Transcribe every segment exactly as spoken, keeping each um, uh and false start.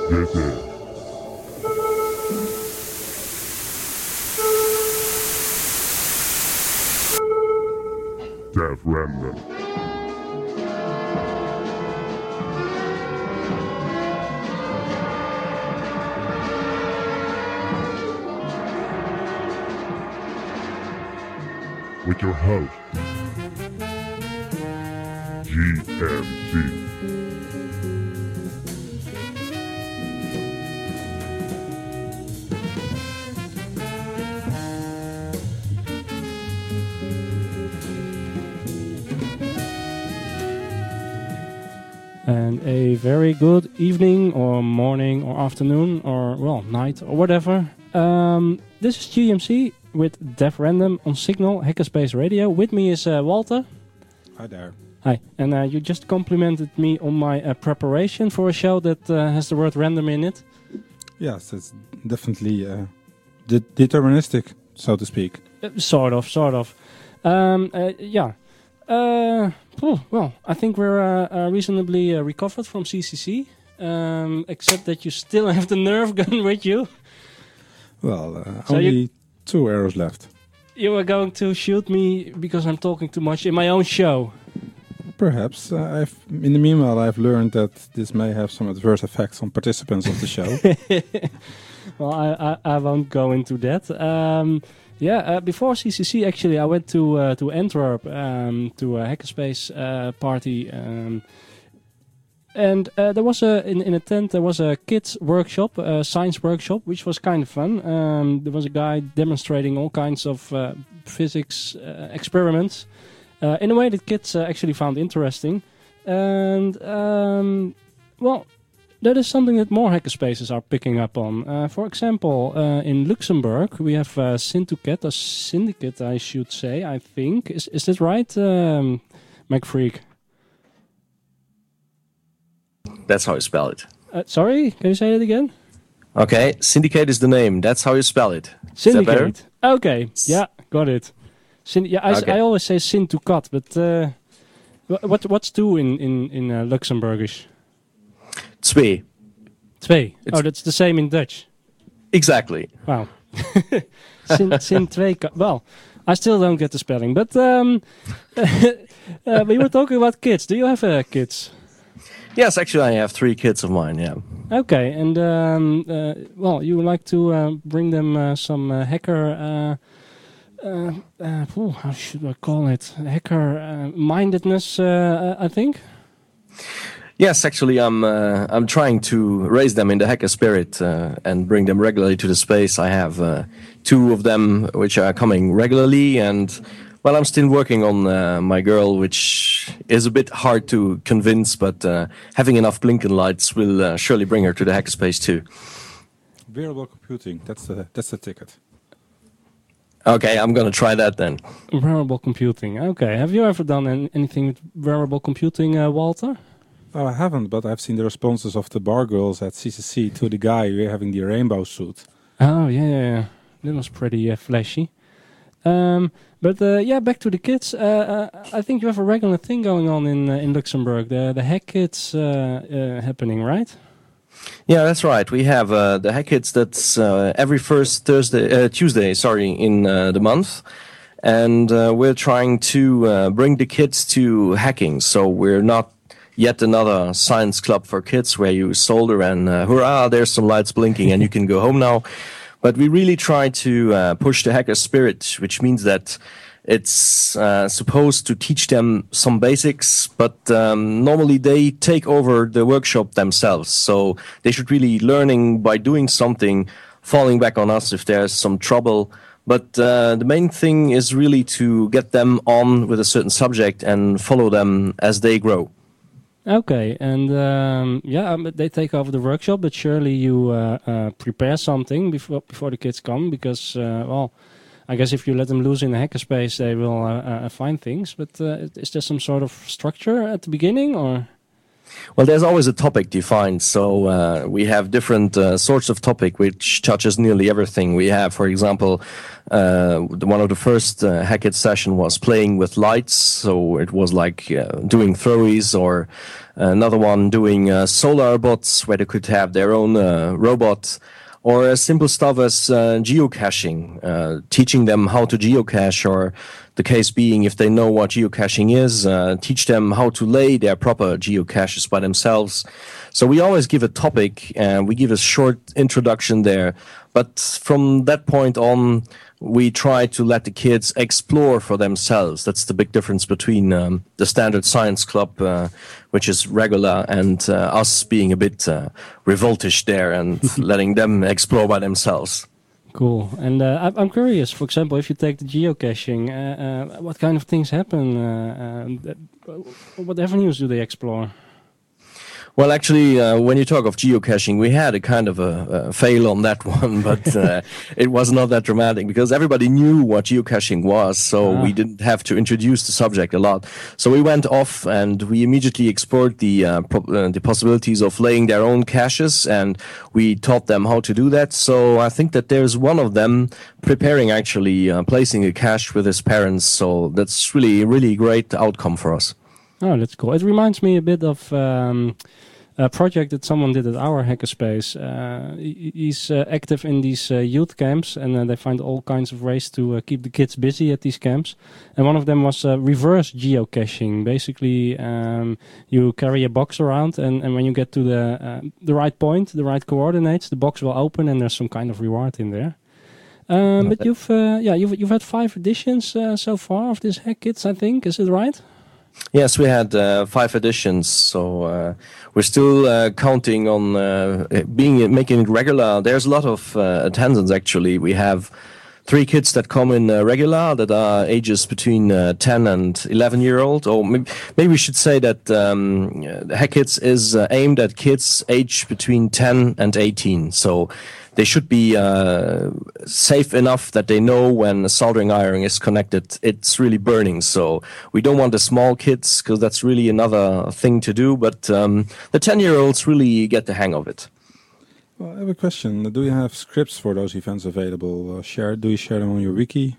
This is Dev Random. With your host, G M C. And a very good evening or morning or afternoon or, well, night or whatever. Um, this is G M C with Dev Random on Signal, Hackerspace Radio. With me is uh, Walter. Hi there. Hi. And uh, you just complimented me on my uh, preparation for a show that uh, has the word random in it. Yes, it's definitely uh, de- deterministic, so to speak. Uh, sort of, sort of. Um, uh, yeah. Uh, oh, well, I think we're uh, uh, reasonably uh, recovered from C C C, um, except that you still have the Nerf gun with you. Well, uh, So only you- two arrows left. You were going to shoot me because I'm talking too much in my own show. Perhaps. Uh, I've, in the meanwhile, I've learned that this may have some adverse effects on participants of the show. Well, I, I, I won't go into that. Um, yeah, uh, before C C C, actually, I went to uh, to Antwerp um, to a hackerspace uh, party, um, and uh, there was a in, in a tent there was a kids workshop, a science workshop, which was kind of fun. Um, there was a guy demonstrating all kinds of uh, physics uh, experiments uh, in a way that kids uh, actually found interesting, and um, well. That is something that more hackerspaces are picking up on. Uh, for example, uh, in Luxembourg, we have uh, Syntucat, a syndicate, I should say, I think. Is is that right, um, MacFreak? That's how you spell it. Uh, sorry, can you say that again? Okay, Syndicate is the name. That's how you spell it. Is that better? Syndicate. Okay, yeah, got it. Syn- yeah, I, s- Okay. I always say Syntucat, but uh, wh- what what's two in in in uh, Luxembourgish? Twee. Twee. It's- Oh, that's the same in Dutch. Exactly. Wow. Sin, sin twee. Ka- well, I still don't get the spelling, but um, uh, we were talking about kids. Do you have uh, kids? Yes, actually, I have three kids of mine. Yeah. Okay, and um, uh, well, you would like to uh, bring them uh, some uh, hacker. Uh, uh, uh, ooh, how should I call it? Hacker uh, mindedness, uh, I think. Yes, actually, I'm uh, I'm trying to raise them in the hacker spirit uh, and bring them regularly to the space. I have uh, two of them which are coming regularly, and well, I'm still working on uh, my girl, which is a bit hard to convince, but uh, having enough blinking lights will uh, surely bring her to the hackerspace too. Wearable computing, that's the, that's the ticket. Okay, I'm gonna try that then. Wearable computing. Okay, have you ever done an- anything with wearable computing, uh, Walter? Oh, I haven't, but I've seen the responses of the bar girls at C C C to the guy having the rainbow suit. Oh, yeah, yeah, yeah. That was pretty uh, flashy. Um, but uh, yeah, back to the kids. Uh, uh, I think you have a regular thing going on in uh, in Luxembourg. The the Hack Kids uh, uh, happening, right? Yeah, that's right. We have uh, the Hack Kids that's uh, every first Thursday, uh, Tuesday, sorry, in uh, the month. And uh, we're trying to uh, bring the kids to hacking. So we're not yet another science club for kids where you solder and uh, hurrah, there's some lights blinking and you can go home now. But we really try to uh, push the hacker spirit, which means that it's uh, supposed to teach them some basics, but um, normally they take over the workshop themselves. So they should really learning by doing something, falling back on us if there's some trouble. But uh, the main thing is really to get them on with a certain subject and follow them as they grow. Okay, and um, yeah, um, they take over the workshop, but surely you uh, uh, prepare something before before the kids come, because uh, well, I guess if you let them loose in the hackerspace, they will uh, uh, find things. But uh, is there some sort of structure at the beginning, or? Well, there's always a topic defined. So uh, we have different uh, sorts of topic which touches nearly everything. We have, for example, uh, one of the first uh, Hackett session was playing with lights. So it was like uh, doing throwies, or another one doing uh, solar bots where they could have their own uh, robot. Or as simple stuff as uh, geocaching, uh, teaching them how to geocache, or the case being, if they know what geocaching is, uh, teach them how to lay their proper geocaches by themselves. So we always give a topic, and we give a short introduction there. But from that point on, we try to let the kids explore for themselves. That's the big difference between um, the standard science club, uh, which is regular, and uh, us being a bit uh, revoltish there and letting them explore by themselves. Cool. And uh, I'm curious, for example, if you take the geocaching, uh, uh, what kind of things happen? Uh, uh, what avenues do they explore? Well, actually, uh, when you talk of geocaching, we had a kind of a, a fail on that one, but uh, it was not that dramatic because everybody knew what geocaching was, so ah. we didn't have to introduce the subject a lot. So we went off and we immediately explored the uh, pro- uh, the possibilities of laying their own caches, and we taught them how to do that. So I think that there's one of them preparing actually uh, placing a cache with his parents. So that's really, really great outcome for us. Oh, that's cool. It reminds me a bit of um, a project that someone did at our hackerspace. Uh, he, he's uh, active in these uh, youth camps, and uh, they find all kinds of ways to uh, keep the kids busy at these camps. And one of them was uh, reverse geocaching. Basically, um, you carry a box around, and, and when you get to the uh, the right point, the right coordinates, the box will open, and there's some kind of reward in there. Um, oh, but you've uh, yeah you've you've had five editions uh, so far of this Hack Kids, I think. Is it right? Yes, we had uh, five editions, so uh, we're still uh, counting on uh, being making it regular. There's a lot of uh, attendance, actually. We have three kids that come in uh, regular that are ages between uh, ten and eleven year old. Or maybe, maybe we should say that um, Hack Kids is uh, aimed at kids aged between ten and eighteen. So they should be uh, safe enough that they know when a soldering iron is connected, it's really burning. So we don't want the small kids, because that's really another thing to do. But um, the ten-year-olds really get the hang of it. Well, I have a question. Do you have scripts for those events available? Uh, share? Do you share them on your wiki?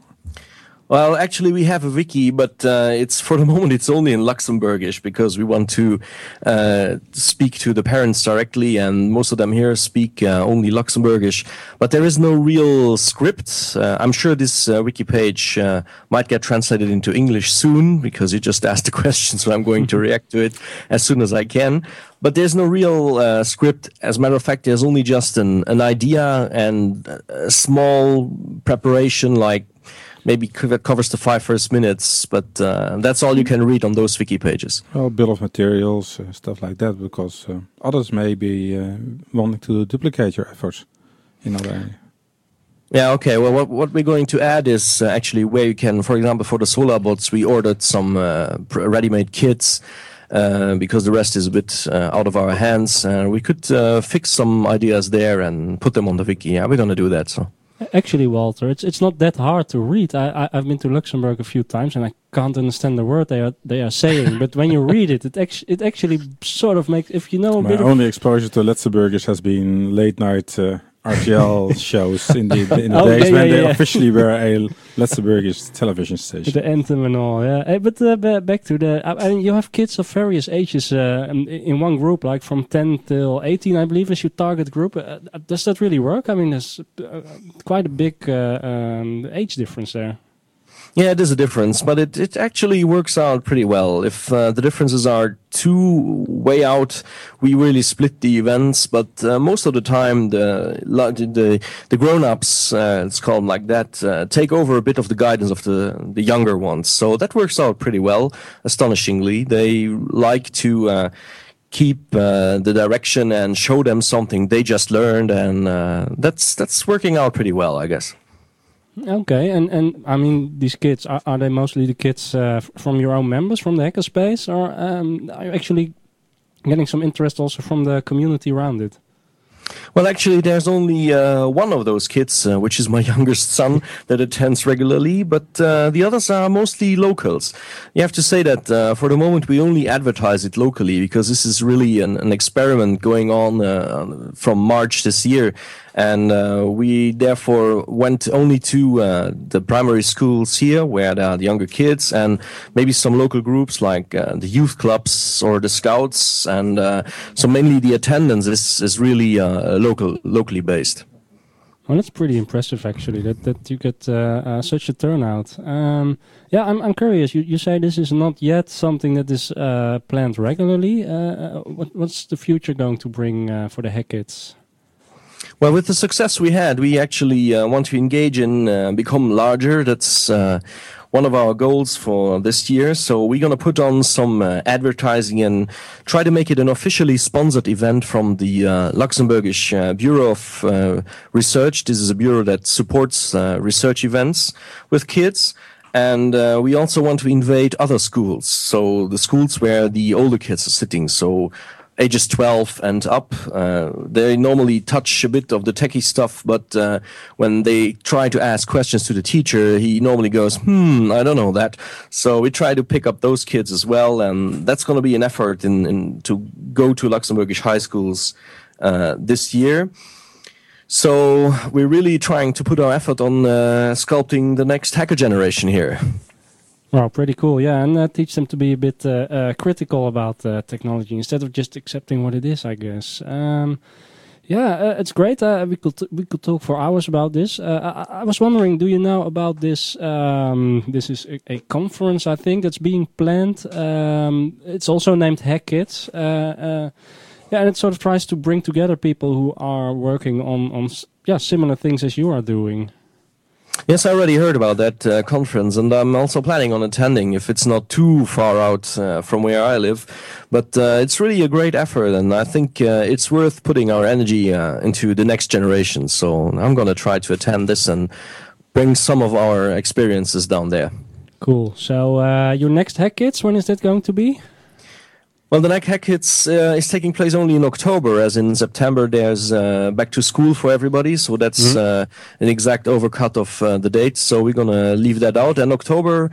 Well, actually, we have a wiki, but uh, it's for the moment it's only in Luxembourgish because we want to uh, speak to the parents directly, and most of them here speak uh, only Luxembourgish. But there is no real script. Uh, I'm sure this uh, wiki page uh, might get translated into English soon because you just asked the question, so I'm going to react to it as soon as I can. But there's no real uh, script. As a matter of fact, there's only just an, an idea and a small preparation, like maybe that covers the five first minutes, but uh, that's all you can read on those wiki pages. Well, bill of materials, uh, stuff like that, because uh, others may be uh, wanting to duplicate your efforts in other areas. Yeah, okay. Well, what, what we're going to add is uh, actually where you can, for example, for the solar bots, we ordered some uh, ready-made kits uh, because the rest is a bit uh, out of our hands. Uh, we could uh, fix some ideas there and put them on the wiki. Yeah, we're going to do that, so. Actually, Walter, it's it's not that hard to read. I, I I've been to Luxembourg a few times, and I can't understand the word they are they are saying. But when you read it, it actually it actually sort of makes, if you know a My bit. My only of exposure to Luxembourgish has been late night uh, R T L shows in the in the oh, days yeah, when yeah, they yeah. officially were a Luxembourgish television station. The anthem and all, yeah. Hey, but uh, b- back to the, I, I mean, you have kids of various ages uh, in, in one group, like from ten till eighteen, I believe, is your target group. Uh, does that really work? I mean, there's uh, quite a big uh, um, age difference there. Yeah, it is a difference, but it, it actually works out pretty well. If uh, the differences are too way out, we really split the events. But uh, most of the time, the the the grown-ups, uh, it's called like that, uh, take over a bit of the guidance of the the younger ones. So that works out pretty well. Astonishingly, they like to Uh, keep uh, the direction and show them something they just learned, and uh, that's that's working out pretty well, I guess. Okay, and, and I mean, these kids, are, are they mostly the kids uh, f- from your own members, from the hackerspace, or um, are you actually getting some interest also from the community around it? Well, actually, there's only uh, one of those kids, uh, which is my youngest son, that attends regularly, but uh, the others are mostly locals. You have to say that uh, for the moment we only advertise it locally because this is really an, an experiment going on uh, from March this year. And uh, we therefore went only to uh, the primary schools here where there are the younger kids and maybe some local groups like uh, the youth clubs or the scouts. And uh, so mainly the attendance is, is really uh, local, locally based. Well, that's pretty impressive, actually, that, that you get uh, uh, such a turnout. Um, yeah, I'm I'm curious. You you say this is not yet something that is uh, planned regularly. Uh, what, what's the future going to bring uh, for the Hack Kids? Well, with the success we had, we actually uh, want to engage in uh, become larger. That's uh, one of our goals for this year. So we're going to put on some uh, advertising and try to make it an officially sponsored event from the uh, Luxembourgish uh, Bureau of uh, Research. This is a bureau that supports uh, research events with kids. And uh, we also want to invade other schools. So the schools where the older kids are sitting. So ages twelve and up, uh, they normally touch a bit of the techie stuff, but uh, when they try to ask questions to the teacher, he normally goes, hmm, I don't know that. So we try to pick up those kids as well, and that's going to be an effort in, in to go to Luxembourgish high schools uh, this year. So we're really trying to put our effort on uh, sculpting the next hacker generation here. Well, pretty cool, yeah, and uh, teach them to be a bit uh, uh, critical about uh, technology instead of just accepting what it is, I guess. Um, yeah, uh, it's great. Uh, we could t- we could talk for hours about this. Uh, I-, I was wondering, do you know about this? Um, this is a-, a conference, I think, that's being planned. Um, it's also named Hack Kids. Uh, uh, yeah, and it sort of tries to bring together people who are working on on s- yeah similar things as you are doing. Yes, I already heard about that uh, conference, and I'm also planning on attending if it's not too far out uh, from where I live. But uh, it's really a great effort, and I think uh, it's worth putting our energy uh, into the next generation. So I'm going to try to attend this and bring some of our experiences down there. Cool. So uh, your next Hack Kids, when is that going to be? Well, the next Hack Kids uh, is taking place only in October, as in September there's uh, back to school for everybody, so that's mm-hmm. uh, an exact overcut of uh, the date, so we're going to leave that out. And October,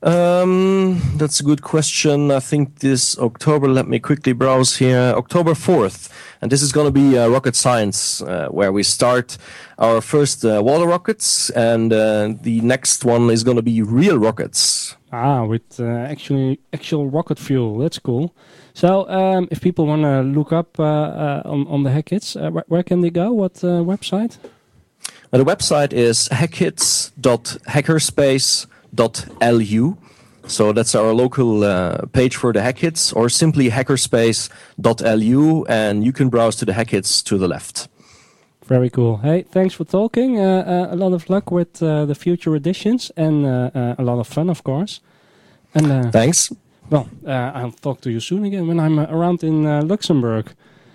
um, that's a good question. I think this October, let me quickly browse here, October fourth, and this is going to be uh, rocket science, uh, where we start our first uh, water rockets, and uh, the next one is going to be real rockets. Ah, with uh, actually actual rocket fuel. That's cool. So, um, if people want to look up uh, uh, on, on the Hack Kids, uh, wh- where can they go? What uh, website? Well, the website is hack kids dot hackerspace dot l u. So that's our local uh, page for the Hack Kids, or simply hackerspace dot l u, and you can browse to the Hack Kids to the left. Very cool. Hey, thanks for talking. Uh, uh, a lot of luck with uh, the future editions, and uh, uh, a lot of fun, of course. And uh, thanks. Well, uh, I'll talk to you soon again when I'm uh, around in uh, Luxembourg.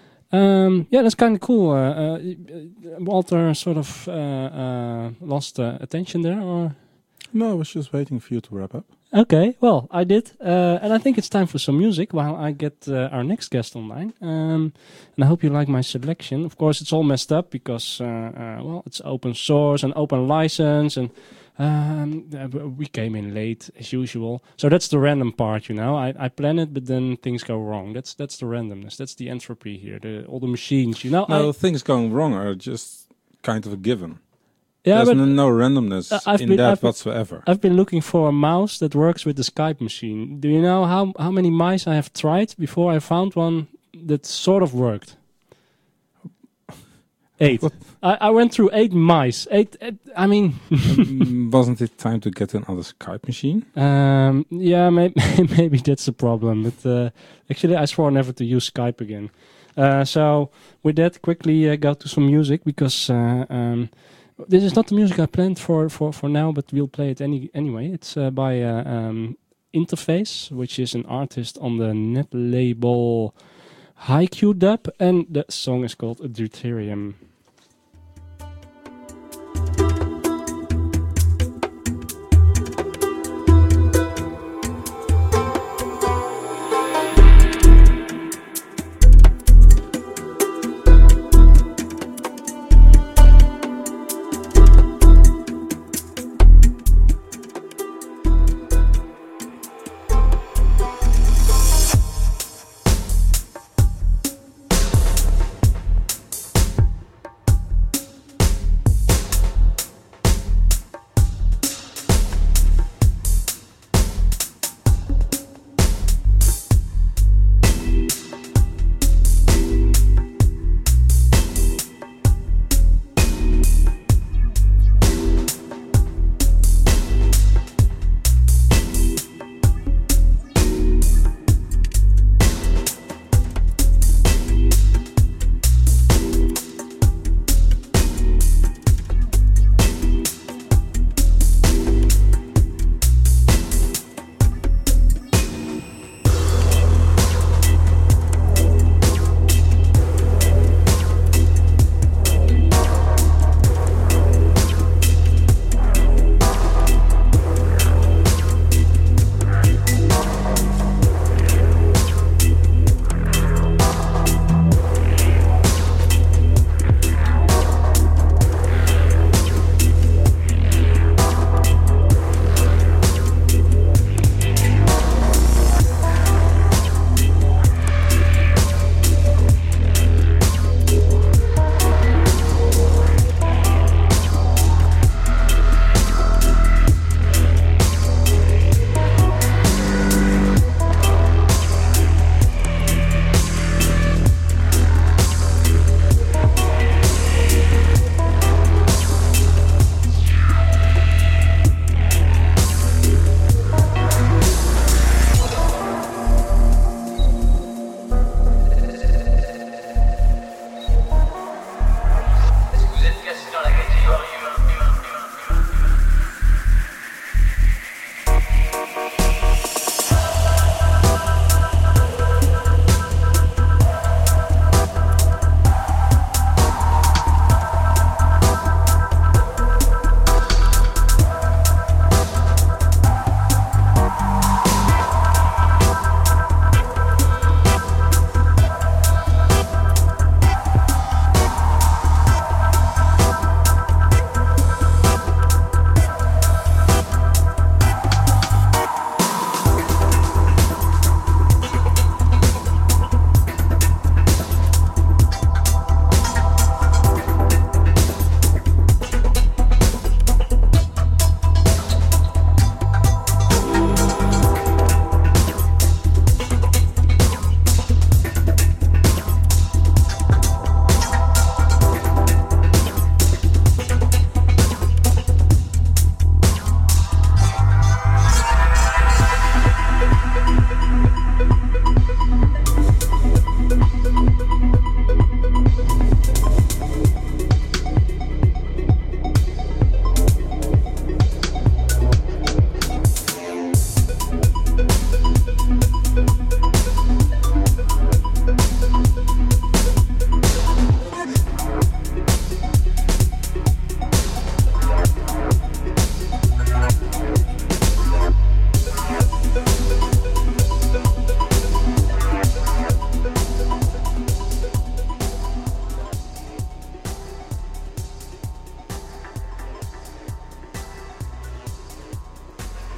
Um, yeah, that's kind of cool. Uh, uh, Walter sort of uh, uh, lost uh, attention there, or? No, I was just waiting for you to wrap up. Okay, well, I did. Uh, and I think it's time for some music while I get uh, our next guest online. Um, and I hope you like my selection. Of course, it's all messed up because, uh, uh, well, it's open source and open license. And um, we came in late, as usual. So that's the random part, you know. I, I plan it, but then things go wrong. That's that's the randomness. That's the entropy here. The, all the machines, you know. No, I, things going wrong are just kind of a given. Yeah, There's but no, no randomness uh, I've in been, that I've, whatsoever. I've been looking for a mouse that works with the Skype machine. Do you know how, how many mice I have tried before I found one that sort of worked? Eight. I, I went through eight mice. Eight. eight I mean, um, wasn't it time to get another Skype machine? Um, yeah, maybe maybe that's the problem. But uh, actually, I swore never to use Skype again. Uh, so with that, quickly uh, go to some music because. Uh, um, This is not the music I planned for, for, for now, but we'll play it any anyway. It's uh, by uh, um, Interface, which is an artist on the net label Haiku Dub, and the song is called Deuterium.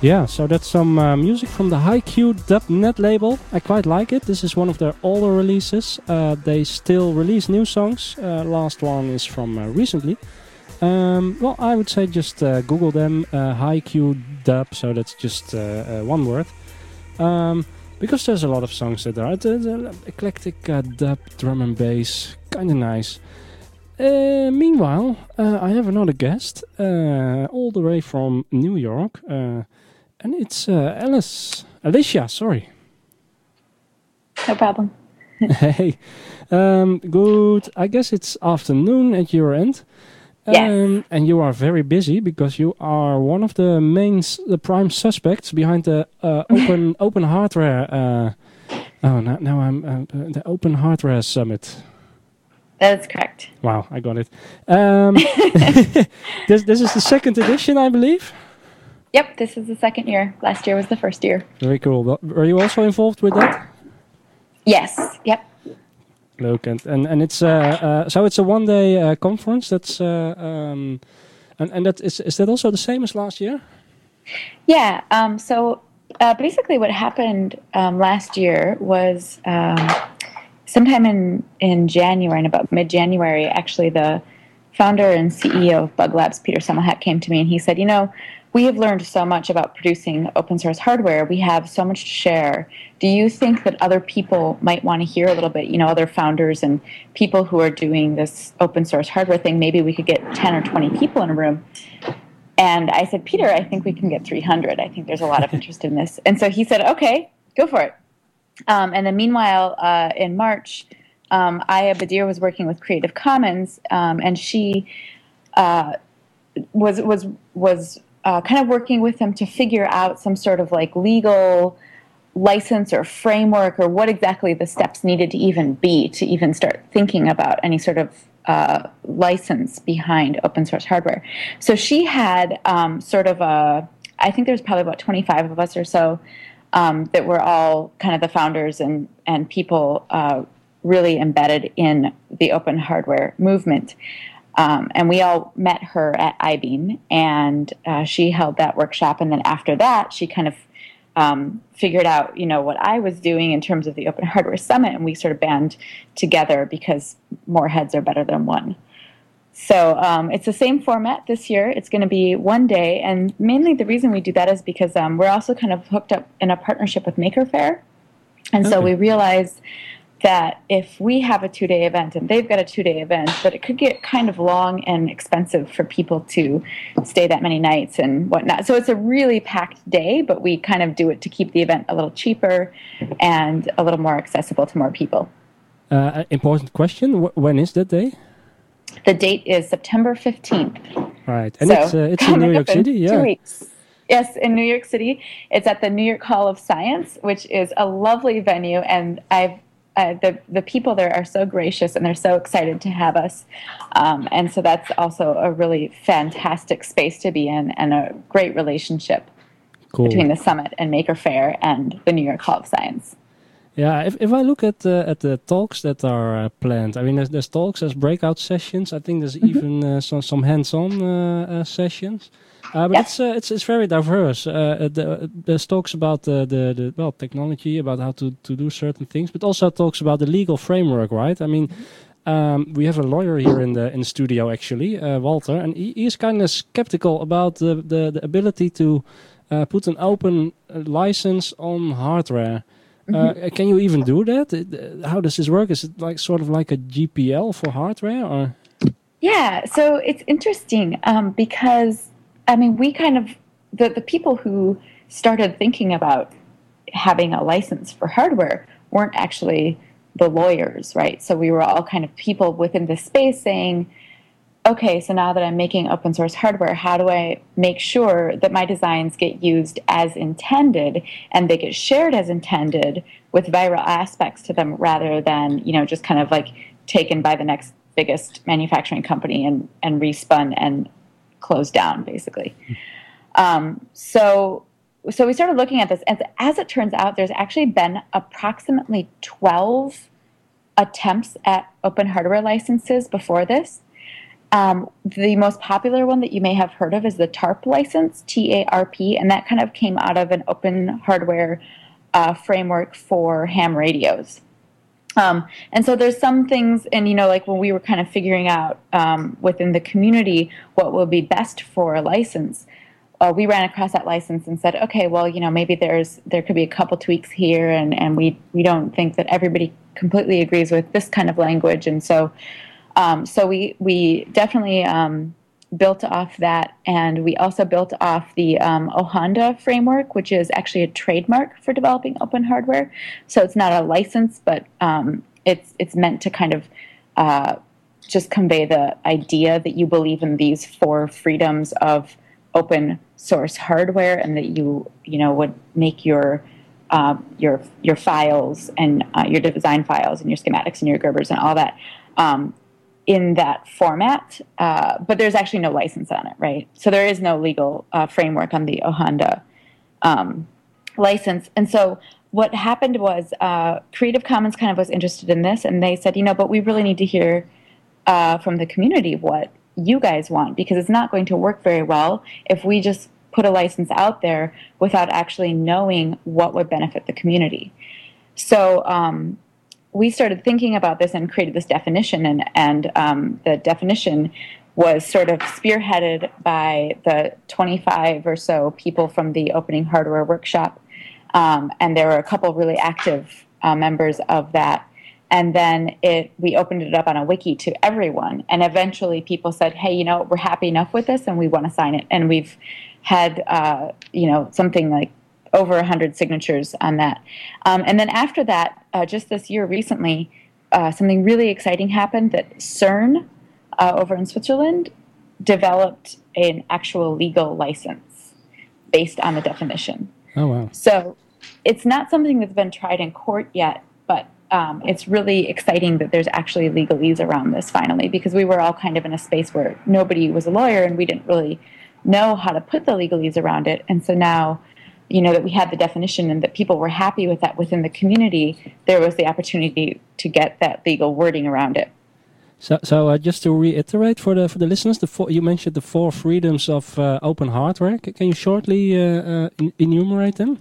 Yeah, so that's some uh, music from the HiQ dot net label. I quite like it. This is one of their older releases. Uh, they still release new songs. Uh, last one is from uh, recently. Um, well, I would say just uh, Google them, uh, HiQ Dub, so that's just uh, uh, one word. Um, because there's a lot of songs that are uh, eclectic uh, dub, drum and bass, kind of nice. Uh, meanwhile, uh, I have another guest, uh, all the way from New York, uh, and it's uh, Alice, Alicia, sorry. No problem. Hey, um, good, I guess it's afternoon at your end. Yes. Um, and you are very busy because you are one of the main, s- the prime suspects behind the uh, open open hardware. Uh, oh, now, now I'm uh, the Open Hardware Summit. That is correct. Wow, I got it. Um, this this is the second edition, I believe. Yep, this is the second year. Last year was the first year. Very cool. Well, were you also involved with that? Yes. Yep. Look, and and, and it's uh, uh, so it's a one day uh, conference. That's uh, um, and and that is is that also the same as last year? Yeah. Um, so uh, basically, what happened um, last year was um, sometime in in January, and about mid January, actually, the founder and C E O of Bug Labs, Peter Semmelhack, came to me and he said, "You know, we have learned so much about producing open source hardware. We have so much to share. Do you think that other people might want to hear a little bit, you know, other founders and people who are doing this open source hardware thing, maybe we could get ten or twenty people in a room?" And I said, "Peter, I think we can get three hundred. I think there's a lot of interest in this." And so he said, "Okay, go for it." Um, and then meanwhile, uh, in March, um, Aya Badir was working with Creative Commons, um, and she uh, was was was uh, kind of working with them to figure out some sort of like legal license or framework, or what exactly the steps needed to even be to even start thinking about any sort of uh, license behind open source hardware. So she had um, sort of a, I think there's probably about twenty-five of us or so um, that were all kind of the founders and, and people uh, really embedded in the open hardware movement. Um, and we all met her at I B E N, and uh, she held that workshop. And then after that, she kind of um, figured out, you know, what I was doing in terms of the Open Hardware Summit, and we sort of band together because more heads are better than one. So um, it's the same format this year. It's going to be one day, and mainly the reason we do that is because um, we're also kind of hooked up in a partnership with Maker Faire, and so Okay. we realized that if we have a two-day event and they've got a two-day event, that it could get kind of long and expensive for people to stay that many nights and whatnot. So it's a really packed day, but we kind of do it to keep the event a little cheaper and a little more accessible to more people. Uh, important question: Wh- When is that day? The date is September fifteenth. Right, and So, it's uh, it's in coming New York up in City. Two Yeah. weeks. Yes, in New York City. It's at the New York Hall of Science, which is a lovely venue, and I've Uh, the the people there are so gracious and they're so excited to have us, um, and so that's also a really fantastic space to be in, and a great relationship Cool. between the summit and Maker Faire and the New York Hall of Science. Yeah, if if I look at uh, at the talks that are uh, planned, I mean, there's, there's talks, there's breakout sessions. I think there's even uh, some some hands-on uh, uh, sessions. Uh, but Yeah. it's uh, it's it's very diverse. Uh, the, there's talks about the, the the well technology, about how to to do certain things, but also talks about the legal framework, right? I mean, um, we have a lawyer here in the in the studio actually, uh, Walter, and he, he's kind of skeptical about the the, the ability to uh, put an open uh, license on hardware. Uh, can you even do that? It- uh, How does this work? Is it like sort of like a G P L for hardware, or? Yeah, so it's interesting um, because, I mean, we kind of, the, the people who started thinking about having a license for hardware weren't actually the lawyers, right? So we were all kind of people within this space saying, okay, so now that I'm making open source hardware, how do I make sure that my designs get used as intended and they get shared as intended with viral aspects to them, rather than, you know, just kind of like taken by the next biggest manufacturing company and, and respun and closed down, basically. Um, so, so we started looking at this, and as it turns out, there's actually been approximately twelve attempts at open hardware licenses before this. Um, the most popular one that you may have heard of is the TARP license, T A R P, and that kind of came out of an open hardware uh, framework for ham radios. Um, and so there's some things, and you know, like when we were kind of figuring out um, within the community what will be best for a license, uh, we ran across that license and said, okay, well, you know, maybe there's there could be a couple tweaks here, and, and we we don't think that everybody completely agrees with this kind of language, and so um, so we we definitely um, built off that, and we also built off the um, OHonda framework, which is actually a trademark for developing open hardware. So it's not a license, but um, it's it's meant to kind of uh, just convey the idea that you believe in these four freedoms of open source hardware, and that you you know would make your uh, your your files and uh, your design files and your schematics and your Gerbers and all that um, in that format. Uh, but there's actually no license on it, right? So there is no legal uh, framework on the OHonda um, license. And so what happened was uh, Creative Commons kind of was interested in this, and they said, you know, but we really need to hear uh, from the community what you guys want, because it's not going to work very well if we just put a license out there without actually knowing what would benefit the community. So um, we started thinking about this and created this definition, and, and um, the definition was sort of spearheaded by the twenty-five or so people from the Opening Hardware Workshop, um, and there were a couple really active uh, members of that. And then it, we opened it up on a wiki to everyone. And eventually people said, hey, you know, we're happy enough with this and we want to sign it. And we've had, uh, you know, something like over one hundred signatures on that. Um, and then after that, uh, just this year recently, uh, something really exciting happened, that CERN uh, over in Switzerland developed an actual legal license based on the definition. Oh, wow. So it's not something that's been tried in court yet, but Um, it's really exciting that there's actually legalese around this finally, because we were all kind of in a space where nobody was a lawyer and we didn't really know how to put the legalese around it. And so now, you know, that we had the definition and that people were happy with that within the community, there was the opportunity to get that legal wording around it. So, so uh, just to reiterate for the for the listeners, the four, you mentioned the four freedoms of uh, open hardware. C- can you shortly uh, uh, en- enumerate them?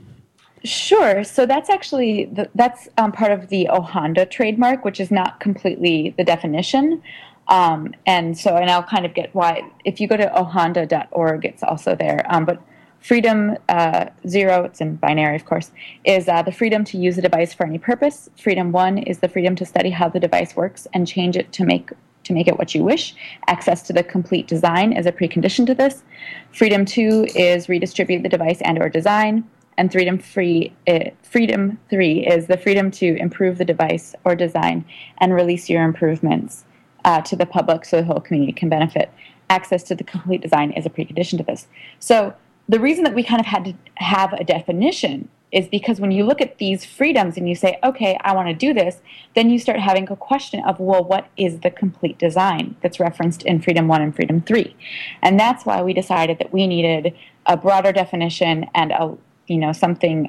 Sure. So that's actually the, that's um, part of the OHonda trademark, which is not completely the definition. Um, and so, and I'll kind of get why. If you go to ohonda dot org, it's also there. Um, but freedom uh, zero, it's in binary, of course, is uh, the freedom to use a device for any purpose. Freedom one is the freedom to study how the device works and change it to make to make it what you wish. Access to the complete design is a precondition to this. Freedom two is redistribute the device and or design. And freedom free, uh, freedom three is the freedom to improve the device or design and release your improvements uh, to the public so the whole community can benefit. Access to the complete design is a precondition to this. So the reason that we kind of had to have a definition is because when you look at these freedoms and you say, okay, I want to do this, then you start having a question of, well, what is the complete design that's referenced in Freedom one and Freedom three? And that's why we decided that we needed a broader definition and a you know, something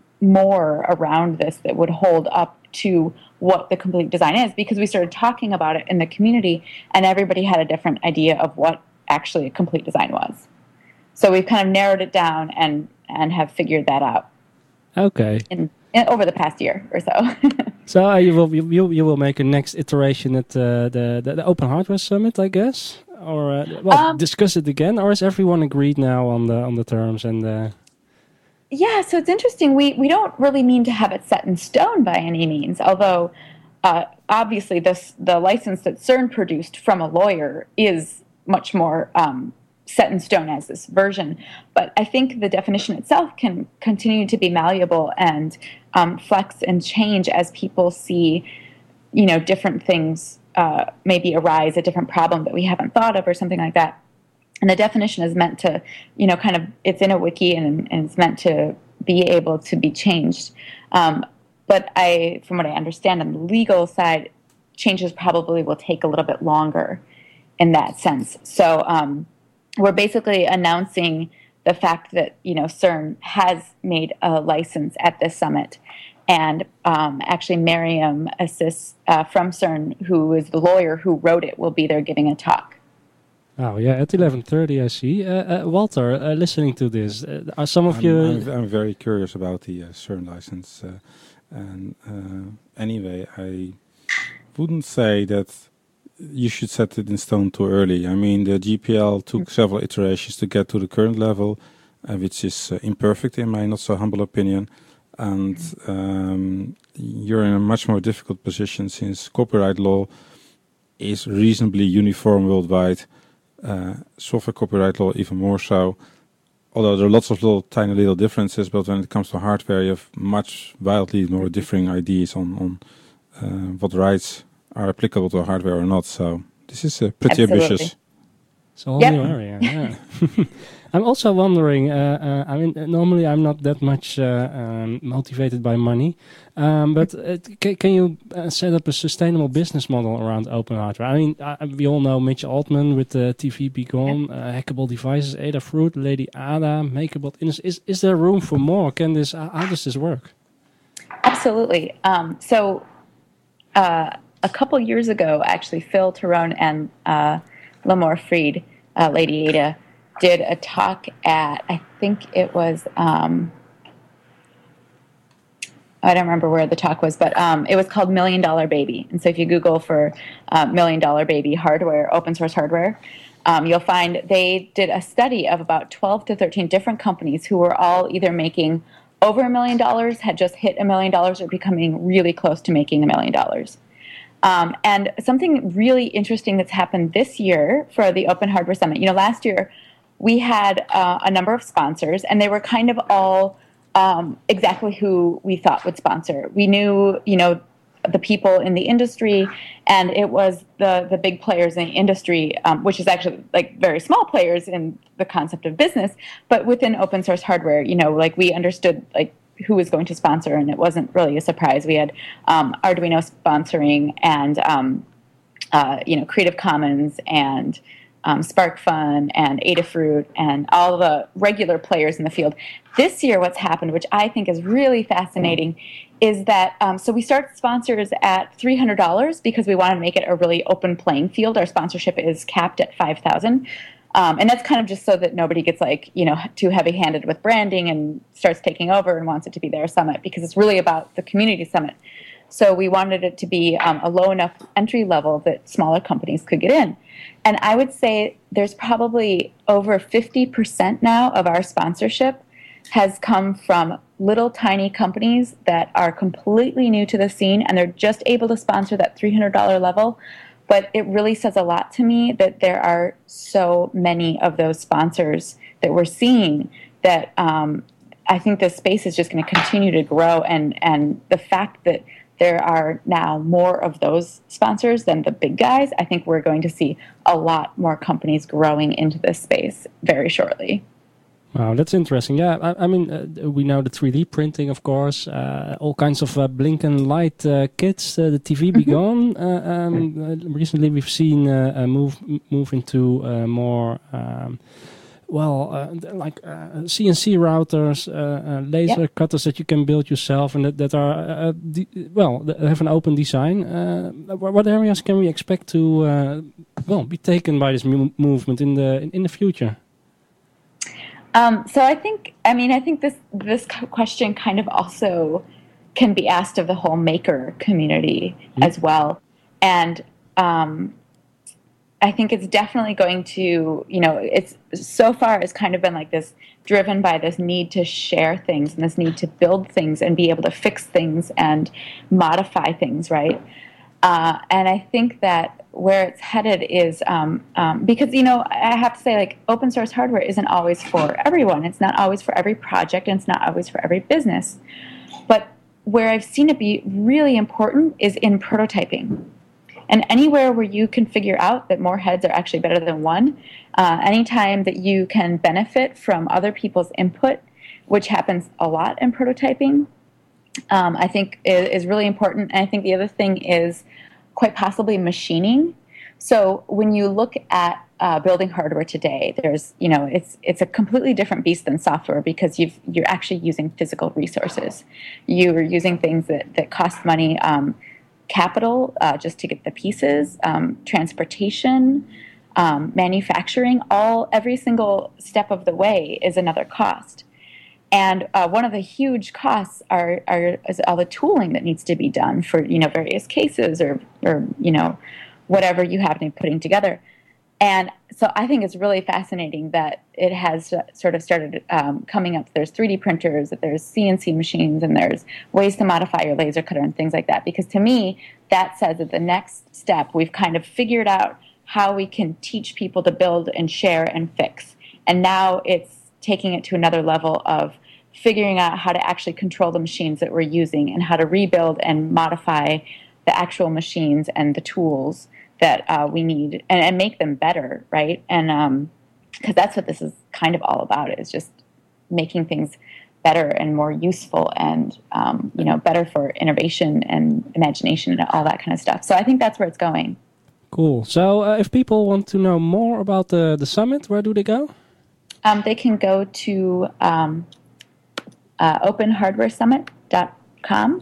more around this that would hold up to what the complete design is, because we started talking about it in the community and everybody had a different idea of what actually a complete design was. So we've kind of narrowed it down and, and have figured that out. Okay. In, in over the past year or so. So uh, you will you, you will make a next iteration at uh, the, the the Open Hardware Summit, I guess, or uh, well, um, discuss it again, or is everyone agreed now on the on the terms and the Yeah, so it's interesting. We we don't really mean to have it set in stone by any means, although uh, obviously this the license that CERN produced from a lawyer is much more um, set in stone as this version. But I think the definition itself can continue to be malleable and um, flex and change as people see, you know, different things uh, maybe arise, a different problem that we haven't thought of or something like that. And the definition is meant to, you know, kind of, it's in a wiki and, and it's meant to be able to be changed. Um, but I, from what I understand on the legal side, changes probably will take a little bit longer in that sense. So um, we're basically announcing the fact that, you know, CERN has made a license at this summit. And um, actually Miriam assists uh, from CERN, who is the lawyer who wrote it, will be there giving a talk. Oh yeah, at eleven thirty I see. Uh, uh, Walter, uh, listening to this, uh, are some of I'm, you... I'm, I'm very curious about the uh, CERN license. Uh, and uh, anyway, I wouldn't say that you should set it in stone too early. I mean, the G P L took several iterations to get to the current level, uh, which is uh, imperfect in my not so humble opinion. And um, you're in a much more difficult position since copyright law is reasonably uniform worldwide. Uh, software copyright law even more so. Although there are lots of little tiny little differences, but when it comes to hardware, you have much wildly more differing ideas on, on uh, what rights are applicable to hardware or not. So this is uh, pretty Absolutely. ambitious. It's a whole Yep. new area. Yeah. I'm also wondering. Uh, uh, I mean, uh, normally I'm not that much uh, um, motivated by money, um, but uh, c- can you uh, set up a sustainable business model around open hardware? I mean, uh, we all know Mitch Altman with the T V Beacon, uh, hackable devices, Adafruit, Lady Ada, Makerbot. Is, is is there room for more? Can this? Uh, how does this work? Absolutely. Um, so, uh, a couple years ago, actually, Phil Terone and uh, Lamar Freed, uh, Lady Ada, did a talk at, I think it was, um, I don't remember where the talk was, but um, it was called Million Dollar Baby. And so if you Google for uh, Million Dollar Baby hardware, open source hardware, um, you'll find they did a study of about twelve to thirteen different companies who were all either making over a million dollars, had just hit a million dollars, or becoming really close to making a million dollars. Um, and something really interesting that's happened this year for the Open Hardware Summit. You know, last year we had uh, a number of sponsors, and they were kind of all um, exactly who we thought would sponsor. We knew, you know, the people in the industry, and it was the the big players in the industry, um, which is actually like very small players in the concept of business, but within open source hardware, you know, like we understood like who was going to sponsor, and it wasn't really a surprise. We had um, Arduino sponsoring, and um, uh, you know, Creative Commons, and um, SparkFun, and Adafruit, and all the regular players in the field. This year, what's happened, which I think is really fascinating, is that um, so we start sponsors at three hundred dollars because we want to make it a really open playing field. Our sponsorship is capped at five thousand dollars. Um, and that's kind of just so that nobody gets like, you know, too heavy-handed with branding and starts taking over and wants it to be their summit, because it's really about the community summit. So we wanted it to be um, a low enough entry level that smaller companies could get in. And I would say there's probably over fifty percent now of our sponsorship has come from little tiny companies that are completely new to the scene, and they're just able to sponsor that three hundred dollars level. But it really says a lot to me that there are so many of those sponsors that we're seeing that um, I think the space is just going to continue to grow. And, and the fact that there are now more of those sponsors than the big guys, I think we're going to see a lot more companies growing into this space very shortly. Wow, that's interesting. Yeah, I, I mean, uh, we know the three D printing, of course, uh, all kinds of uh, blink and light uh, kits. Uh, the T V Beacon. uh, um, uh, recently, we've seen uh, a move move into uh, more, um, well, uh, like uh, C N C routers, uh, uh, laser yep. cutters that you can build yourself, and that that are uh, de- well that have an open design. Uh, what areas can we expect to uh, well be taken by this mu- movement in the in, in the future? Um, so I think, I mean, I think this this question kind of also can be asked of the whole maker community mm-hmm. as well. And um, I think it's definitely going to, you know, it's so far it's kind of been like this, driven by this need to share things and this need to build things and be able to fix things and modify things, right? Uh, and I think that where it's headed is um, um, because, you know, I have to say, like, open source hardware isn't always for everyone. It's not always for every project, and it's not always for every business. But where I've seen it be really important is in prototyping. And anywhere where you can figure out that more heads are actually better than one, uh, anytime that you can benefit from other people's input, which happens a lot in prototyping, um, I think is, is really important. And I think the other thing is quite possibly machining. So when you look at uh, building hardware today, there's, you know, it's it's a completely different beast than software, because you've, you're actually using physical resources. You're using things that, that cost money, um, capital uh, just to get the pieces, um, transportation, um, manufacturing, all every single step of the way is another cost. And uh, one of the huge costs are, are is all the tooling that needs to be done for, you know, various cases or, or you know, whatever you have to be putting together. And so I think it's really fascinating that it has sort of started um, coming up. There's three D printers, that there's C N C machines, and there's ways to modify your laser cutter and things like that. Because to me, that says that the next step, we've kind of figured out how we can teach people to build and share and fix. And now it's taking it to another level of figuring out how to actually control the machines that we're using and how to rebuild and modify the actual machines and the tools that uh, we need and, and make them better, right? And because um, that's what this is kind of all about, is just making things better and more useful and, um, you know, better for innovation and imagination and all that kind of stuff. So I think that's where it's going. Cool. So uh, if people want to know more about the, the summit, where do they go? Um, they can go to um, uh, open hardware summit dot com.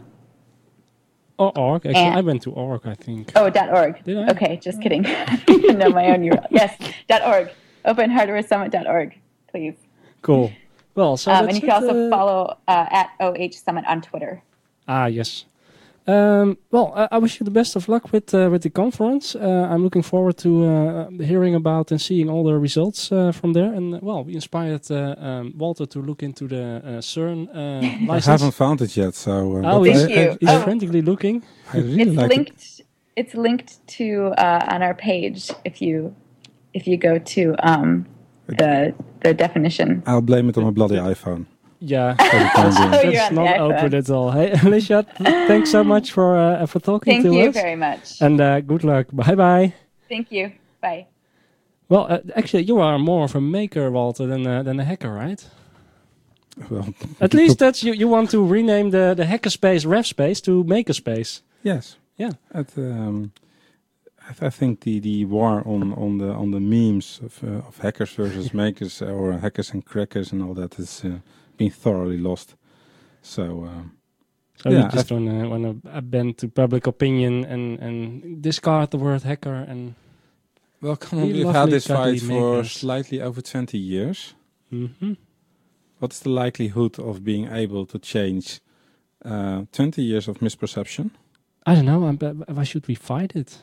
Or org. Actually, And- I went to org, I think. Oh, .org. Did I? Okay, just kidding. I don't even know my own U R L. Yes, .org. open hardware summit dot org, please. Cool. Well, so Um, that's and you can it, also uh, follow uh, at O H Summit on Twitter. Ah, yes. Um, well, I, I wish you the best of luck with uh, with the conference. Uh, I'm looking forward to uh, hearing about and seeing all the results uh, from there. And uh, well, we inspired uh, um, Walter to look into the uh, CERN uh, I license. haven't found it yet, so uh, Oh, but he's, Thank I, you. I, he's Oh. frantically looking. I really It's like it. linked. It's linked to uh, on our page if you if you go to um, the the definition. I'll blame it on my bloody iPhone. Yeah, For the time being. Oh, you're that's on the not iPhone. open at all. Hey, Alicia, thanks so much for uh, for talking Thank to you us. very much. And uh, good luck. Bye bye. Thank you. Bye. Well, uh, actually, you are more of a maker, Walter, than uh, than a hacker, right? Well, At least that's you. You want to rename the the hackerspace RevSpace to Makerspace. yes. Yeah. At, um, I, th- I think the, the war on, on the on the memes of, uh, of hackers versus makers, or hackers and crackers and all that, has uh, been thoroughly lost. So um, So Yeah, you just want to want to bend to public opinion and and discard the word hacker and. well, come on, We we've had lovely this cuddly fight for makers. slightly over twenty years. Mm-hmm. What's the likelihood of being able to change uh, twenty years of misperception? I don't know. I'm, but why should we fight it?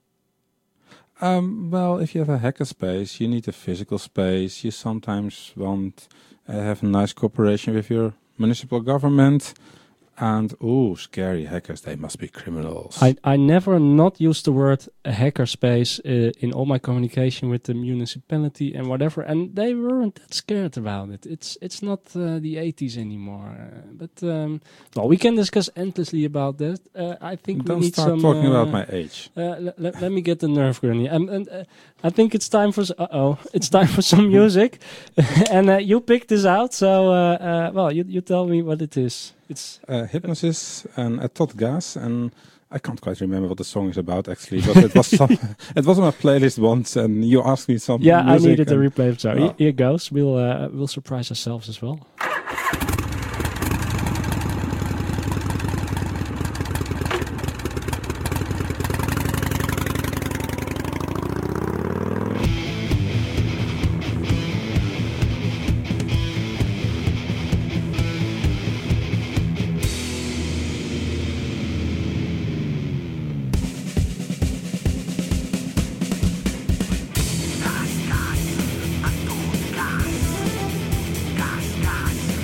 Um, well, if you have a hacker space, you need a physical space. You sometimes want uh, have a nice cooperation with your municipal government. And, ooh, scary hackers, they must be criminals. I, I never not use the word hackerspace uh, in all my communication with the municipality and whatever, and they weren't that scared about it. It's it's not uh, the eighties anymore. Uh, but um, well, we can discuss endlessly about that. Uh, I think Don't we need start some. talking uh, about my age. Uh, le- le- let me get the nerve gurney. And, and uh, I think it's time for. Uh oh, it's time for some music, and uh, you picked this out. So uh, uh, well, you you tell me what it is. It's Uh, Hypnosis and uh, Todd Gas, and I can't quite remember what the song is about actually, but it was some, it was on my playlist once, and you asked me some. yeah. I music needed to and- replay it. So Oh. here, here goes. We'll uh, we'll surprise ourselves as well. Gas, gas, a todo gas. Gas, gas,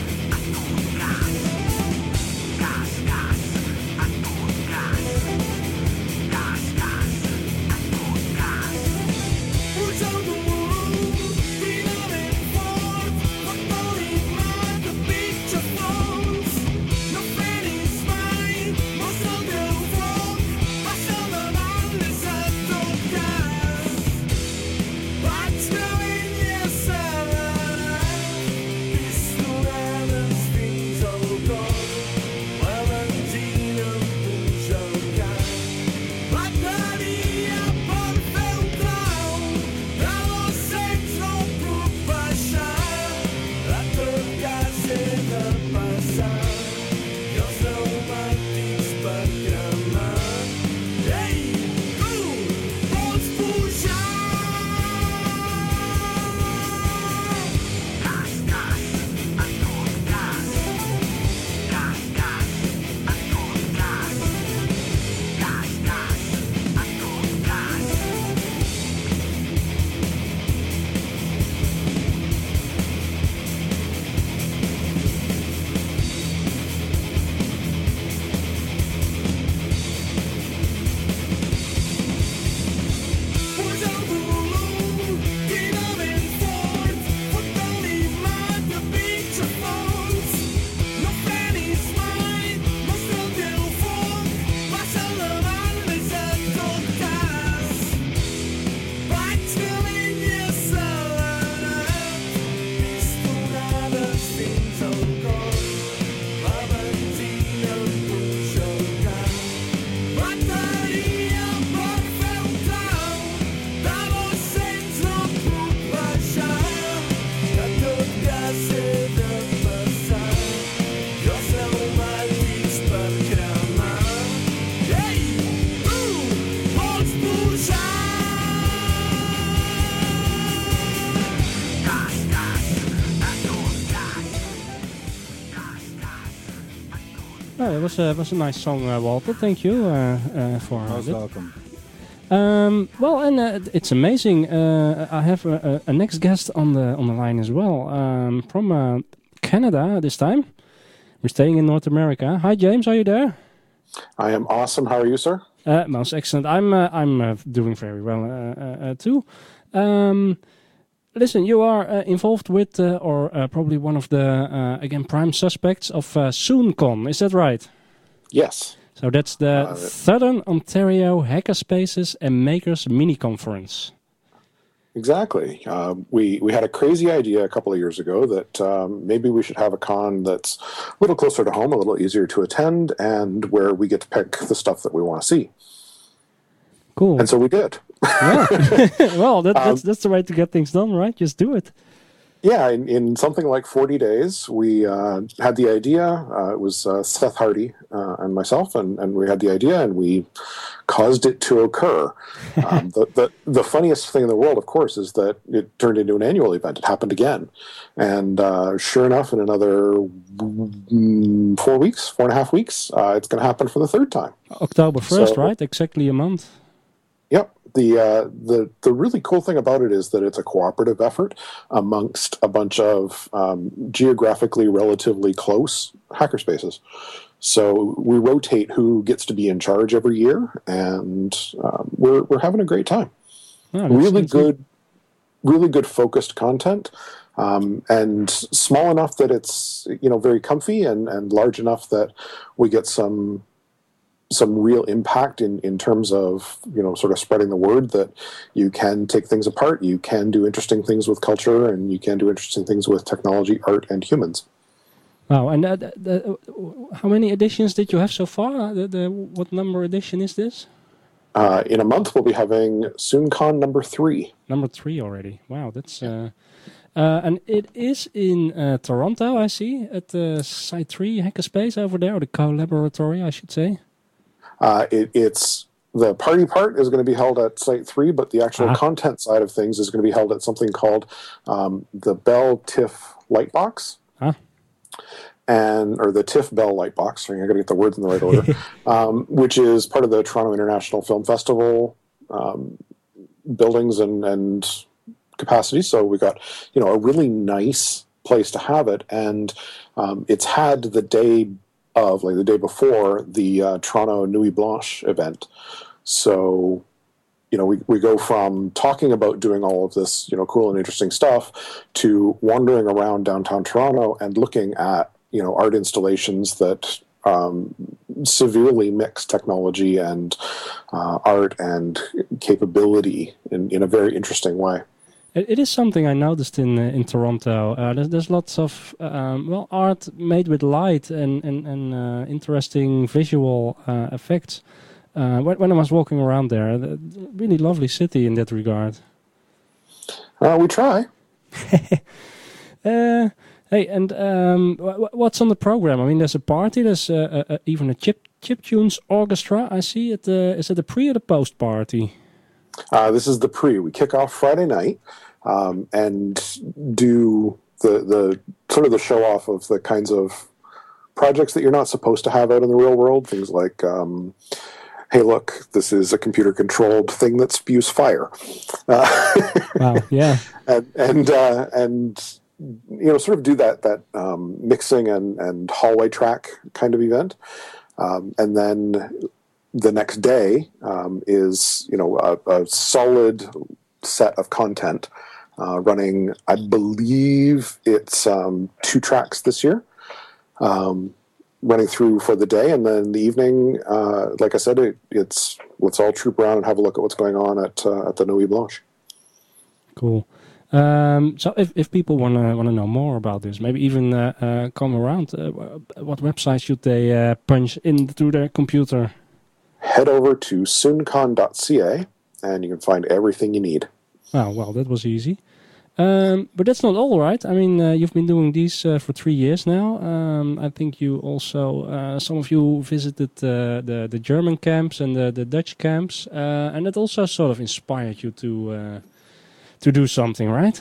Oh, it was a, it was a nice song, uh, Walter. Thank you uh, uh, for Most it. welcome. Um, well, and uh, it's amazing. Uh, I have a, a, a next guest on the on the line as well, um, from uh, Canada this time. We're staying in North America. Hi, James. Are you there? I am awesome. How are you, sir? Uh, most excellent. I'm uh, I'm uh, doing very well uh, uh, uh, too. Um, listen, you are uh, involved with, uh, or uh, probably one of the uh, again prime suspects of uh, SoonCon. Is that right? Yes. So that's the Uh, Southern Ontario Hackerspaces and Makers Mini Conference. Exactly. Uh, we we had a crazy idea a couple of years ago that um, maybe we should have a con that's a little closer to home, a little easier to attend, and where we get to pick the stuff that we want to see. Cool. And so we did. Yeah. Well, that, that's that's the way to get things done, right? Just do it. Yeah, in, in something like forty days, we uh, had the idea. Uh, it was uh, Seth Hardy uh, and myself, and, and we had the idea, and we caused it to occur. Um, the, the the funniest thing in the world, of course, is that it turned into an annual event. It happened again. And uh, sure enough, in another mm, four weeks, four and a half weeks, uh, it's going to happen for the third time. October first, So- right? Exactly a month. Yep. The, uh, the the really cool thing about it is that it's a cooperative effort amongst a bunch of um, geographically relatively close hackerspaces. So we rotate who gets to be in charge every year, and um, we're we're having a great time. Oh, that's- Really that's- good, really good focused content, um, and small enough that it's you know very comfy, and, and large enough that we get some some real impact in, in terms of, you know, sort of spreading the word that you can take things apart, you can do interesting things with culture, and you can do interesting things with technology, art, and humans. Wow. And uh, the, the, how many editions did you have so far? The, the what number edition is this? Uh, in a month, we'll be having SoonCon number three. Number three already. Wow, that's uh, uh, and it is in uh, Toronto. I see at the Site Three Hackerspace over there, or the Collaboratory, I should say. Uh, it, it's the party part is going to be held at Site Three, but the actual Ah. content side of things is going to be held at something called um, the Bell TIFF Lightbox. Ah. And or the TIFF Bell Lightbox. Sorry, I got to get the words in the right order. um, which is part of the Toronto International Film Festival um, buildings and and capacity. So we got you know a really nice place to have it, and um, it's had the day of like the day before the uh, Toronto Nuit Blanche event. So, you know, we, we go from talking about doing all of this, you know, cool and interesting stuff to wandering around downtown Toronto and looking at, you know, art installations that um, severely mix technology and uh, art and capability in, in a very interesting way. It, it is something I noticed in uh, in Toronto. Uh, there's, there's lots of um, well art made with light and and, and uh, interesting visual uh, effects. Uh, when, when I was walking around there, the, really lovely city in that regard. Uh, we try. uh, hey, and um, w- what's on the program? I mean, there's a party. There's uh, uh, even a chip chiptunes orchestra. I see it. Uh, is it the pre or the post party? Uh, this is the pre. We kick off Friday night um, and do the the sort of the show off of the kinds of projects that you're not supposed to have out in the real world. Things like, um, hey, look, this is a computer controlled thing that spews fire. Uh, Wow, yeah. and and uh, and you know, sort of do that that um, mixing and and hallway track kind of event, um, and then. The next day um, is, you know, a, a solid set of content uh, running. I believe it's um, two tracks this year, um, running through for the day, and then the evening. Uh, like I said, it, it's let's all troop around and have a look at what's going on at uh, at the Nuit Blanche. Cool. Um, so, if, if people want to want to know more about this, maybe even uh, uh, come around, uh, what website should they uh, punch into their computer? Head over to sooncon dot c a and you can find everything you need. Oh, well, that was easy. Um, but that's not all, right? I mean, uh, you've been doing these uh, for three years now. Um, I think you also, uh, some of you visited uh, the the German camps and the, the Dutch camps, uh, and that also sort of inspired you to uh, to do something, right?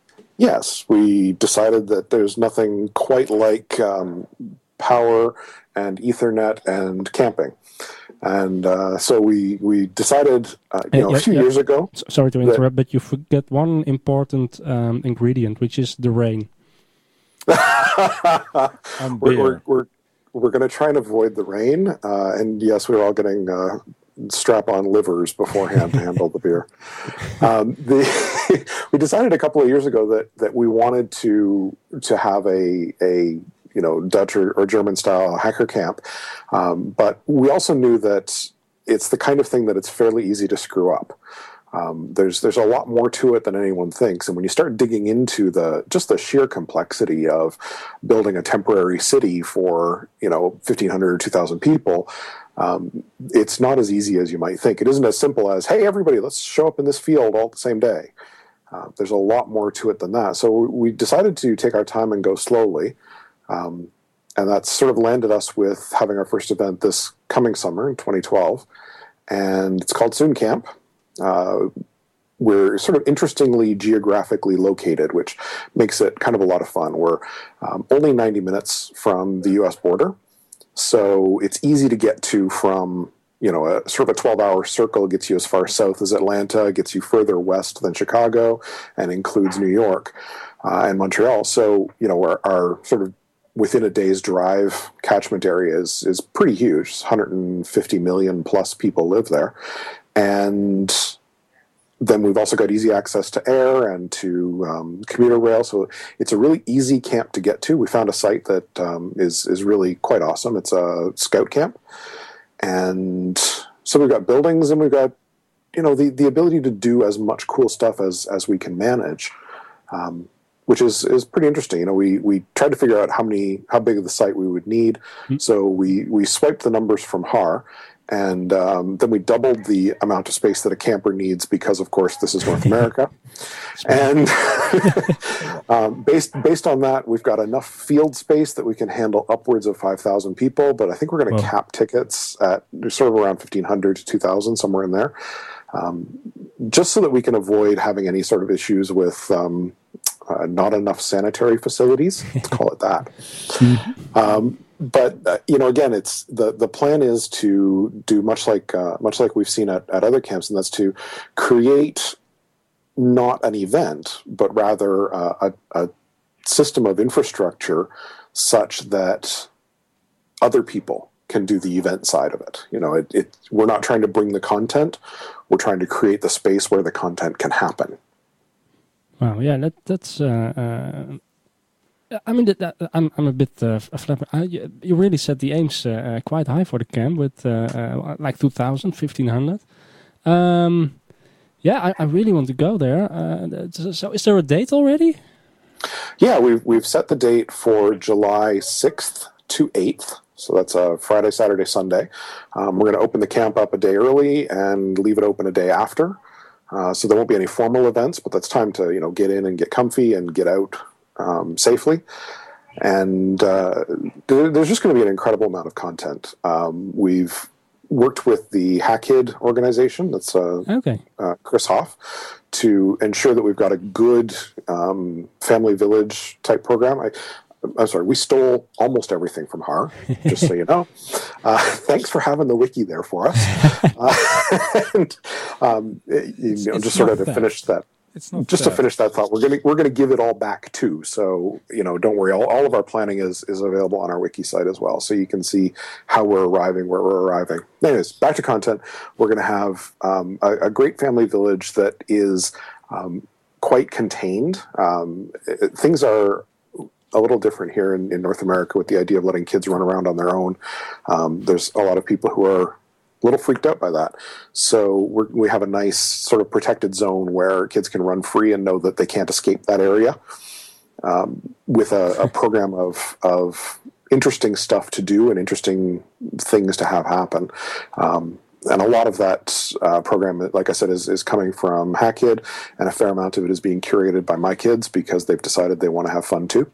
Yes, we decided that there's nothing quite like um, power and Ethernet and camping. And uh, so we we decided, uh, you Uh, know, yeah, a few yeah. years ago. S- Sorry to that- interrupt, but you forget one important um, ingredient, which is the rain. On we're, beer. we're we're we're going to try and avoid the rain. Uh, and yes, we're all getting uh, strap-on livers beforehand to handle the beer. Um, the we decided a couple of years ago that that we wanted to to have a a you know Dutch or, or German style hacker camp, um, but we also knew that it's the kind of thing that it's fairly easy to screw up. Um, there's there's a lot more to it than anyone thinks, and when you start digging into the just the sheer complexity of building a temporary city for you know fifteen hundred or two thousand people, um, it's not as easy as you might think. It isn't as simple as, hey, everybody, let's show up in this field all the same day. Uh, there's a lot more to it than that. So we decided to take our time and go slowly, um, and that's sort of landed us with having our first event this coming summer in twenty twelve, and it's called Soon Camp. Uh, we're sort of interestingly geographically located, which makes it kind of a lot of fun. We're um, only ninety minutes from the U S border, so it's easy to get to from, you know, a sort of a twelve-hour circle gets you as far south as Atlanta, gets you further west than Chicago, and includes New York uh, and Montreal. So, you know, our, our sort of within a day's drive catchment area is, is pretty huge. one hundred fifty million plus people live there. And then we've also got easy access to air and to um, commuter rail. So it's a really easy camp to get to. We found a site that um, is, is really quite awesome. It's a scout camp. And so we've got buildings and we've got, you know, the, the ability to do as much cool stuff as, as we can manage, um, which is, is pretty interesting. You know, we, we tried to figure out how many, how big of the site we would need. Mm-hmm. So we, we swiped the numbers from H A R, and um, then we doubled the amount of space that a camper needs because, of course, this is North America. And um, based based on that, we've got enough field space that we can handle upwards of five thousand people. But I think we're going to cap tickets at sort of around fifteen hundred to two thousand, somewhere in there, um, just so that we can avoid having any sort of issues with um, uh, not enough sanitary facilities. Let's call it that. Um, But uh, you know, again, it's the, the plan is to do much like uh, much like we've seen at, at other camps, and that's to create not an event, but rather uh, a, a system of infrastructure such that other people can do the event side of it. You know, it, it we're not trying to bring the content; we're trying to create the space where the content can happen. Wow, yeah, that that's. Uh, uh... I mean, that, that, I'm I'm a bit uh, flabber. Uh, you, you really set the aims uh, uh, quite high for the camp with uh, uh, like two thousand, fifteen hundred. Um, yeah, I, I really want to go there. Uh, so, is there a date already? Yeah, we've we've set the date for July sixth to eighth. So that's a Friday, Saturday, Sunday. Um, we're going to open the camp up a day early and leave it open a day after. Uh, so there won't be any formal events, but that's time to you know get in and get comfy and get out. Um, safely, and uh, there, there's just going to be an incredible amount of content. Um, we've worked with the HackID organization, that's uh, okay. uh, Chris Hoff, to ensure that we've got a good um, family village type program. I, I'm sorry, we stole almost everything from H A R, just so you know. Uh, thanks for having the wiki there for us. Uh, and um, you know, it's just sort of to bad. finish that. It's not Just bad. to finish that thought, we're gonna we're gonna give it all back too. So you know, don't worry. All, all of our planning is is available on our wiki site as well, so you can see how we're arriving, where we're arriving. Anyways, back to content. We're gonna have um, a, a great family village that is um, quite contained. Um, it, things are a little different here in, in North America with the idea of letting kids run around on their own. Um, there's a lot of people who are a little freaked out by that. So we're, we have a nice sort of protected zone where kids can run free and know that they can't escape that area, um, with a, a program of, of interesting stuff to do and interesting things to have happen. Um, and a lot of that uh, program, like I said, is, is coming from HackID, and a fair amount of it is being curated by my kids because they've decided they want to have fun too.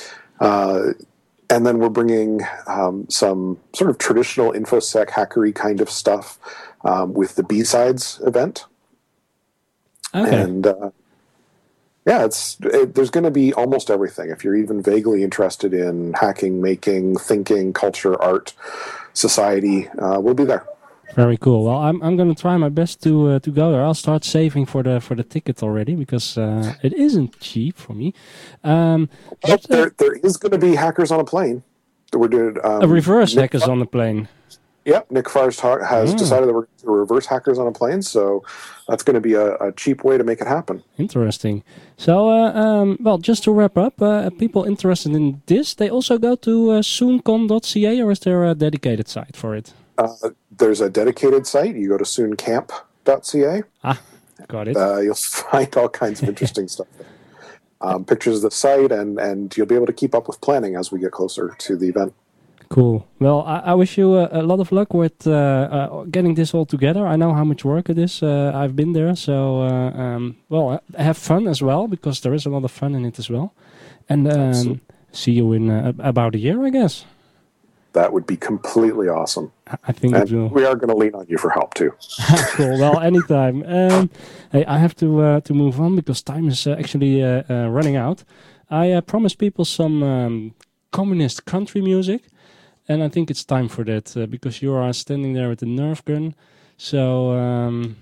Uh, And then we're bringing um, some sort of traditional InfoSec hackery kind of stuff um, with the B-Sides event. Okay. And uh, Yeah, it's it, there's going to be almost everything. If you're even vaguely interested in hacking, making, thinking, culture, art, society, uh, we'll be there. Very cool. Well, I'm I'm going to try my best to uh, to go there. I'll start saving for the for the ticket already because uh, it isn't cheap for me. Um, Well, but, uh, there there is going to be hackers on a plane. We're doing um, a reverse Nick hackers Far- on the plane. Yep, Nick Farge talk, has Ah. decided that we're going to reverse hackers on a plane, so that's going to be a, a cheap way to make it happen. Interesting. So, uh, um, well, just to wrap up, uh, people interested in this, they also go to uh, sooncon dot c a, or is there a dedicated site for it? Uh, there's a dedicated site. You go to sooncamp dot c a. Ah, got it. Uh, you'll find all kinds of interesting stuff there. Um, pictures of the site, and, and you'll be able to keep up with planning as we get closer to the event. Cool. Well, I, I wish you a, a lot of luck with uh, uh, getting this all together. I know how much work it is. Uh, I've been there, so uh, um, well, uh, have fun as well because there is a lot of fun in it as well. And um, see you in uh, about a year, I guess. That would be completely awesome. I, I think And it will. we are going to lean on you for help too. Cool. Well, anytime. Um, hey, I have to uh, to move on because time is uh, actually uh, uh, running out. I uh, promised people some um, communist country music. And I think it's time for that uh, because you are standing there with the Nerf gun. So, um,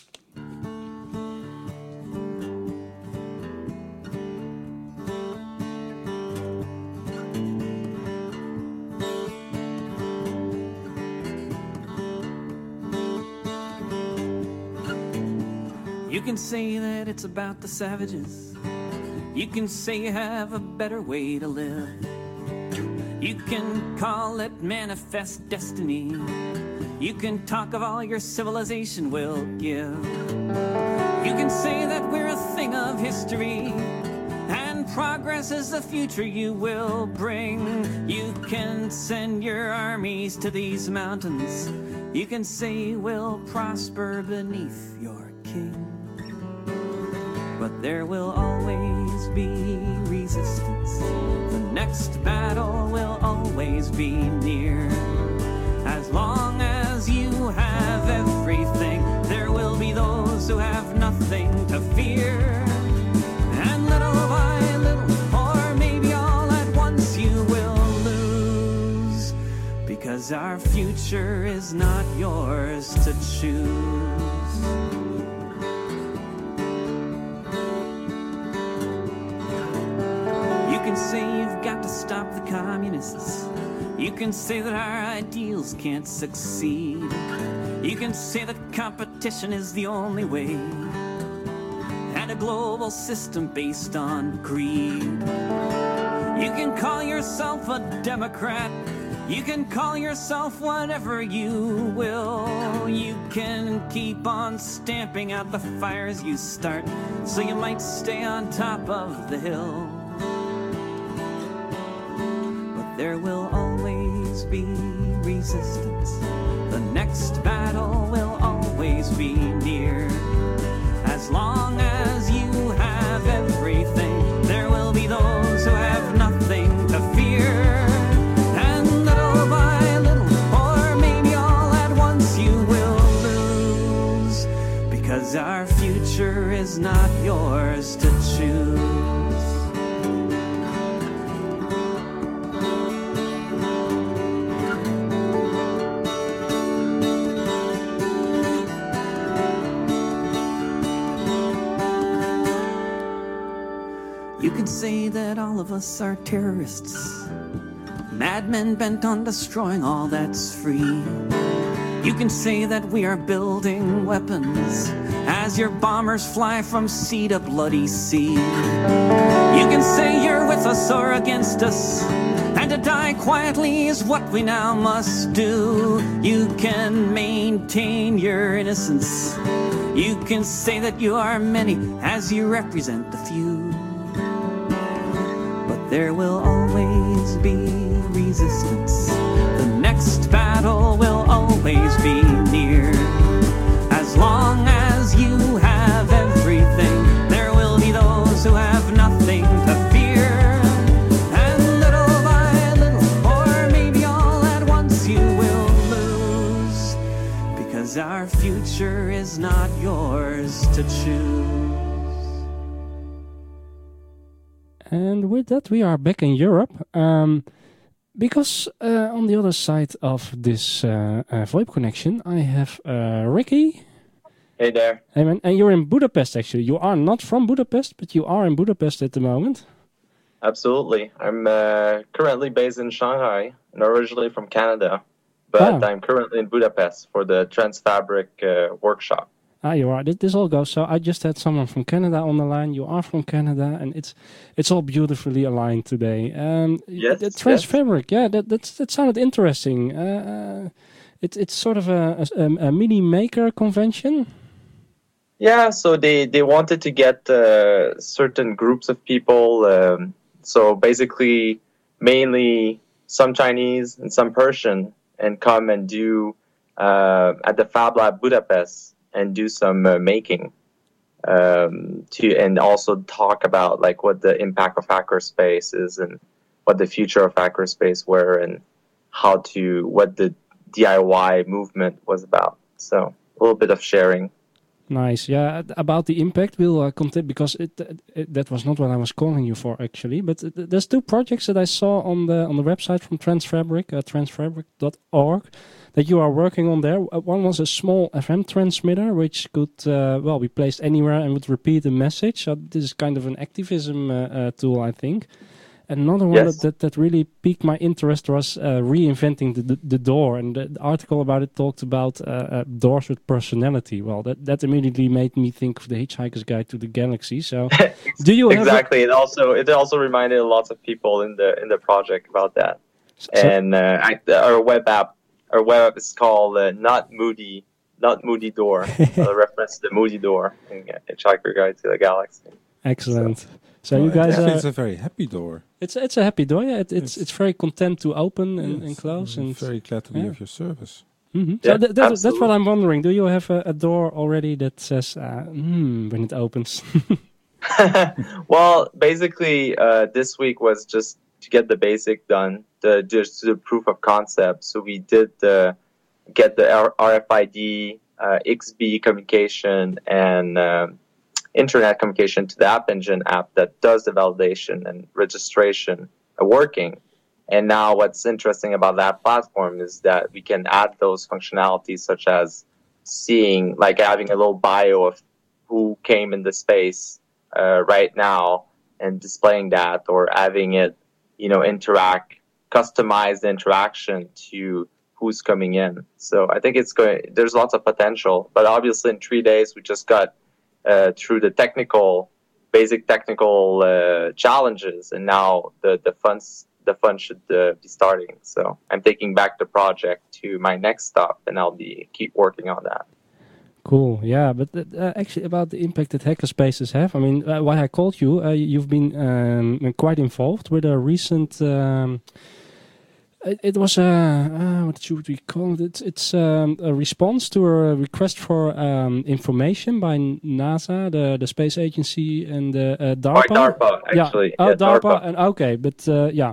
you can say that it's about the savages. You can say you have a better way to live. You can call it manifest destiny. You can talk of all your civilization will give. You can say that we're a thing of history, and progress is the future you will bring. You can send your armies to these mountains. You can say we'll prosper beneath your king. But there will always be resistance. The next battle will always be near. As long as you have everything, there will be those who have nothing to fear. And little by little, or maybe all at once, you will lose. Because our future is not yours to choose. You can say you've got to stop the communists. You can say that our ideals can't succeed. You can say that competition is the only way, and a global system based on greed. You can call yourself a Democrat. You can call yourself whatever you will. You can keep on stamping out the fires you start, so you might stay on top of the hill. There will always be resistance. The next battle will always be near. As long as you have everything, there will be those who have nothing to fear. And little by little, or maybe all at once, you will lose. Because our future is not yours to choose. You can say that all of us are terrorists, madmen bent on destroying all that's free. You can say that we are building weapons as your bombers fly from sea to bloody sea. You can say you're with us or against us, and to die quietly is what we now must do. You can maintain your innocence. You can say that you are many as you represent the few. There will always be resistance. The next battle will always be near. As long as you have everything, there will be those who have nothing to fear. And little by little, or maybe all at once, you will lose. Because our future is not yours to choose. And with that, we are back in Europe. Um, because uh, on the other side of this uh, uh, VoIP connection, I have uh, Ricky. Hey there. Hey man, and you're in Budapest actually. You are not from Budapest, but you are in Budapest at the moment. Absolutely. I'm uh, currently based in Shanghai and originally from Canada, but Ah. I'm currently in Budapest for the Transfabric uh, workshop. Ah, you are. This, this all goes. So I just had someone from Canada on the line. You are from Canada, and it's it's all beautifully aligned today. Um, Yes, the yes. Transfabric, yeah, that that's, that sounded interesting. Uh, uh, it's it's sort of a, a, a mini maker convention. Yeah, so they, they wanted to get uh, certain groups of people. Um, so basically, mainly some Chinese and some Persian, and come and do uh, at the Fab Lab Budapest and do some uh, making. Um, to and also talk about like what the impact of hackerspace is and what the future of hackerspace were and how to what the D I Y movement was about. So a little bit of sharing. Nice, yeah. About the impact, we'll uh, continue because it, it that was not what I was calling you for actually. But uh, there's two projects that I saw on the on the website from Transfabric, uh, transfabric dot org, that you are working on there. Uh, one was a small F M transmitter which could uh, well be placed anywhere and would repeat a message. So this is kind of an activism uh, uh, tool, I think. Another one Yes. that, that, that really piqued my interest was uh, reinventing the, the the door, and the, the article about it talked about uh, uh, doors with personality. Well, that, that immediately made me think of the Hitchhiker's Guide to the Galaxy. So, do you have a- Exactly. It also it also reminded lots of people in the in the project about that. so- And uh, I, our web app, our web app is called uh, Not Moody, Not Moody Door. a reference to the Moody Door in uh, Hitchhiker Guide to the Galaxy. Excellent. So, Well, you guys actually, are. it's a very happy door. It's it's a happy door. Yeah, it, it's It's- it's very content to open and, and Yes, close I'm and. very glad to be yeah. of your service. Mhm. Yeah, so th- that, that's absolutely. what I'm wondering. Do you have a, a door already that says uh, hmm, when it opens? Well, basically, uh, this week was just to get the basic done, the just the proof of concept. So we did the get the R- RFID, uh, X B communication, and um internet communication to the App Engine app that does the validation and registration uh, working. And now, what's interesting about that platform is that we can add those functionalities, such as seeing, like having a little bio of who came in the space uh, right now and displaying that, or having it, you know, interact, customize the interaction to who's coming in. So I think it's going. There's lots of potential, but obviously in three days we just got uh, through the technical, basic technical uh, challenges, and now the the funds the fun should uh, be starting. So I'm taking back the project to my next stop, and I'll be keep working on that. Cool, yeah, but uh, actually about the impact that hackerspaces have, I mean, uh, why I called you, uh, you've been um, quite involved with a recent, um, it, it was a, uh, what should we call it, it's, it's um, a response to a request for um, information by NASA, the, the space agency, and uh, uh, DARPA. By DARPA, actually. Yeah, oh, Yeah, DARPA, DARPA. and okay, but uh, yeah.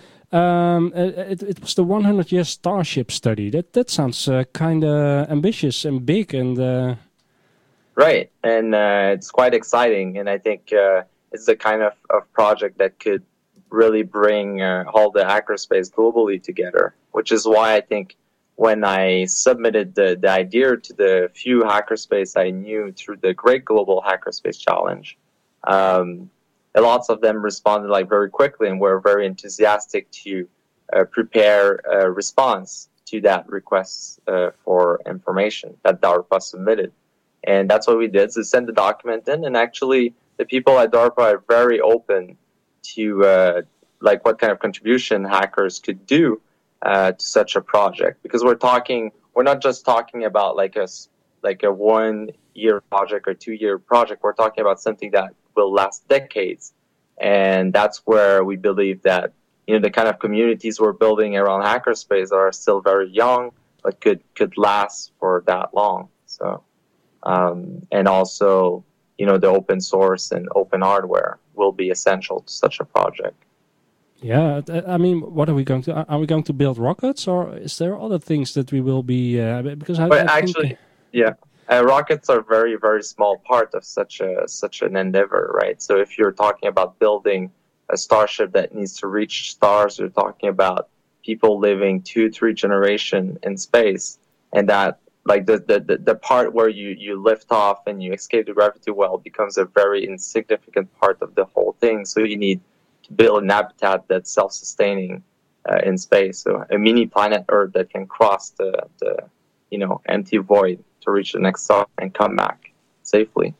Um, it, it was the one hundred year Starship study. That that sounds uh, kind of ambitious and big, and uh, Right, and uh, it's quite exciting, and I think uh, it's the kind of, of project that could really bring uh, all the hackerspace globally together, which is why I think when I submitted the, the idea to the few hackerspace I knew through the Great Global Hackerspace Challenge, um, lots of them responded like very quickly and were very enthusiastic to uh, prepare a response to that request uh, for information that DARPA submitted. And that's what we did, so send the document in, and actually the people at DARPA are very open to uh, like what kind of contribution hackers could do uh, to such a project, because we're talking, we're not just talking about like a like a one year project or two year project. We're talking about something that will last decades, and that's where we believe that, you know, the kind of communities we're building around hackerspace are still very young, but could could last for that long. So, um, and also, you know, the open source and open hardware will be essential to such a project. yeah, th- I mean, what are we going to? Are are we going to build rockets, or is there other things that we will be? Uh, because I, But I actually, think, yeah, uh, rockets are very, very small part of such a such an endeavor, right? So if you're talking about building a starship that needs to reach stars. You're talking about people living two, three generation in space, and that like the, the, the part where you, you lift off and you escape the gravity well becomes a very insignificant part of the whole thing. So you need to build an habitat that's self-sustaining uh, in space. So a mini planet Earth that can cross the, the you know empty void to reach the next star and come back safely.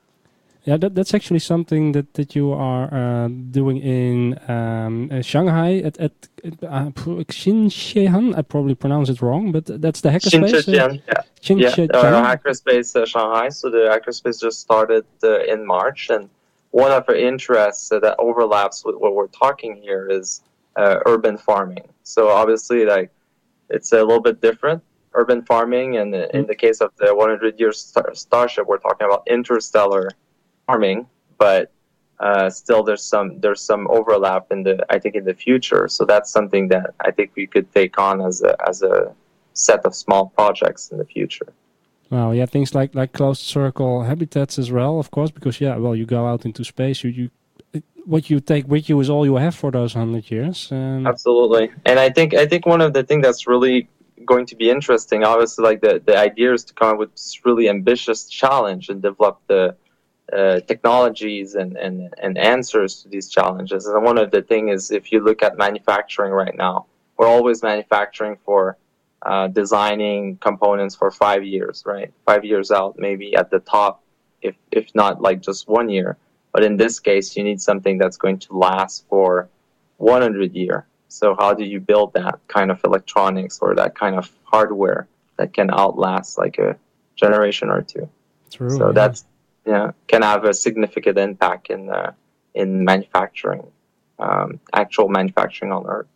Yeah, that, that's actually something that, that you are uh, doing in um, uh, Shanghai at, at uh, Xinjiang. I probably pronounce it wrong, but that's the hackerspace. Xinjiang, uh, yeah. yeah, uh, hackerspace uh, Shanghai. So the hackerspace just started uh, in March, and one of our interests uh, that overlaps with what we're talking here is uh, urban farming. So obviously, like it's a little bit different. Urban farming, and mm-hmm. in the case of the one hundred year star- Starship, we're talking about interstellar farming, but uh, still there's some there's some overlap in the I think in the future. So that's something that I think we could take on as a as a set of small projects in the future. Wow, yeah, things like like closed circle habitats as well, of course, because yeah, well, you go out into space, you you what you take with you is all you have for those hundred years. Um, Absolutely, and I think I think one of the things that's really going to be interesting, obviously, like the the idea is to come up with this really ambitious challenge and develop the Uh, technologies and, and, and answers to these challenges. And one of the things is, if you look at manufacturing right now, we're always manufacturing for uh, designing components for five years, right? Five years out, maybe at the top, if if not like just one year. But in this case, you need something that's going to last for one hundred years. So how do you build that kind of electronics or that kind of hardware that can outlast like a generation or two? True, so yeah. that's Yeah, can have a significant impact in uh, in manufacturing, um, actual manufacturing on Earth.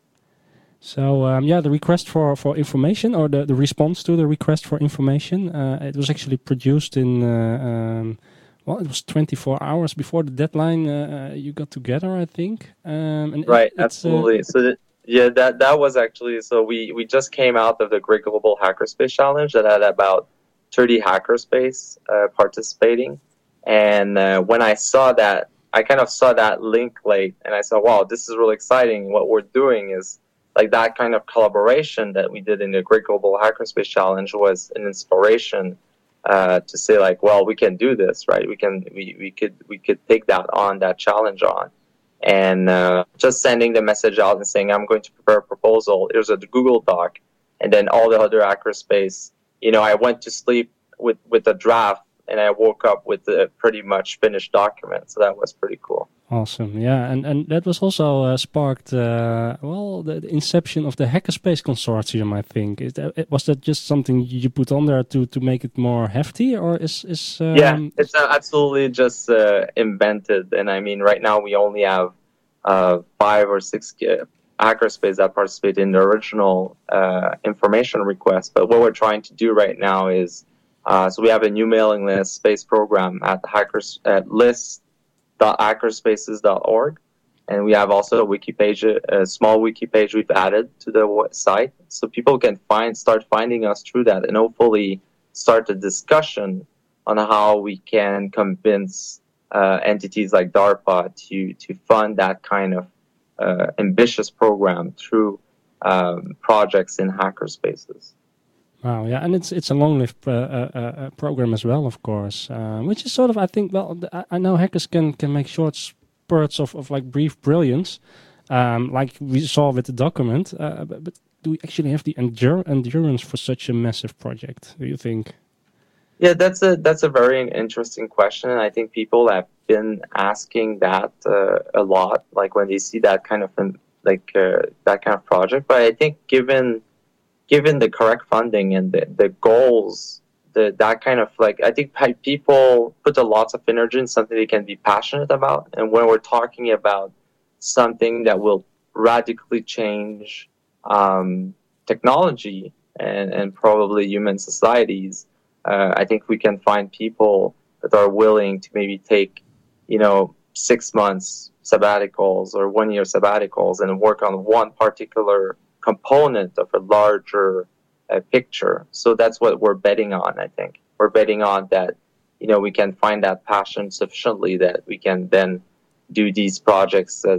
So um, yeah, the request for, for information, or the, the response to the request for information, uh, it was actually produced in uh, um, well, it was twenty-four hours before the deadline. Uh, you got together, I think. Um, and right, it, absolutely. Uh, so that, yeah, that that was actually so we we just came out of the Great Global Hackerspace Challenge that had about thirty hackerspace uh, participating. And uh, when I saw that, I kind of saw that link late, and I saw, wow, this is really exciting. What we're doing is like that kind of collaboration that we did in the Great Global Hackerspace Challenge was an inspiration uh, to say, like, well, we can do this, right? We can, we, we could, we could take that on, that challenge on, and uh, just sending the message out and saying, I'm going to prepare a proposal. Here's a Google Doc, and then all the other hackerspace. You know, I went to sleep with with a draft, and I woke up with a pretty much finished document. So that was pretty cool. Awesome, yeah, and and that was also uh, sparked uh, well the, the inception of the Hackerspace Consortium. I think is that, was that just something you put on there to, to make it more hefty, or is is um, yeah, it's uh, absolutely just uh, invented. And I mean, right now we only have uh, five or six uh, hackerspace that participate in the original uh, information request. But what we're trying to do right now is uh, so we have a new mailing list space program at hackers at list dot hackerspaces dot org, and we have also a wiki page, a small wiki page we've added to the website, so people can find start finding us through that, and hopefully start a discussion on how we can convince uh, entities like DARPA to to fund that kind of uh, ambitious program through um, projects in hackerspaces. Wow, yeah, and it's it's a long-lived uh, uh, uh, program as well, of course, uh, which is sort of, I think, well, I, I know hackers can, can make short spurts of, of like brief brilliance, um, like we saw with the document, uh, but, but do we actually have the endure, endurance for such a massive project, do you think? Yeah, that's a that's a very interesting question, and I think people have been asking that uh, a lot, like when they see that kind of like uh, that kind of project. But I think given given the correct funding and the, the goals, the that kind of like, I think people put a lot of energy in something they can be passionate about. And when we're talking about something that will radically change um, technology and, and probably human societies, uh, I think we can find people that are willing to maybe take, you know, six months sabbaticals or one year sabbaticals and work on one particular component of a larger uh, picture. So that's what we're betting on, I think. We're betting on that, you know, we can find that passion sufficiently that we can then do these projects that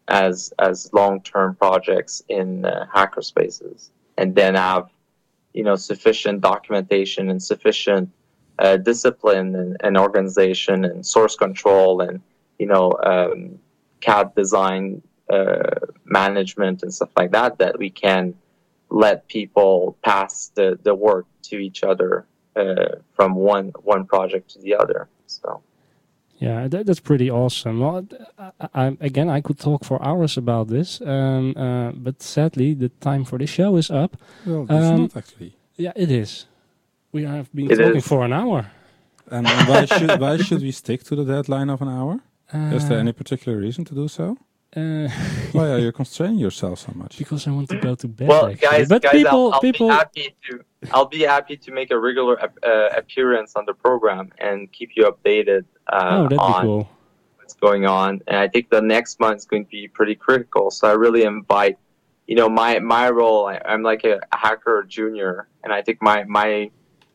as as long-term projects in uh, hackerspaces, and then have, you know, sufficient documentation and sufficient uh, discipline and, and organization and source control and, you know, um, C A D design uh, management and stuff like that, that we can let people pass the, the work to each other uh, from one one project to the other. So. Yeah, that, that's pretty awesome. Well, I, I, again, I could talk for hours about this, um, uh, but sadly, the time for the show is up. Well, it's um, not actually. Yeah, it is. We have been it talking is. for an hour. And why should why should we stick to the deadline of an hour? Uh, Is there any particular reason to do so? Uh, Why are you constraining yourself so much? because I want to go to bed. Well, actually. guys, but guys, people, I'll, I'll people. be happy to. I'll be happy to make a regular uh, appearance on the program and keep you updated uh, oh, that'd on be cool. what's going on. And I think the next month is going to be pretty critical. So I really invite, you know, my my role. I, I'm like a hacker junior, and I think my my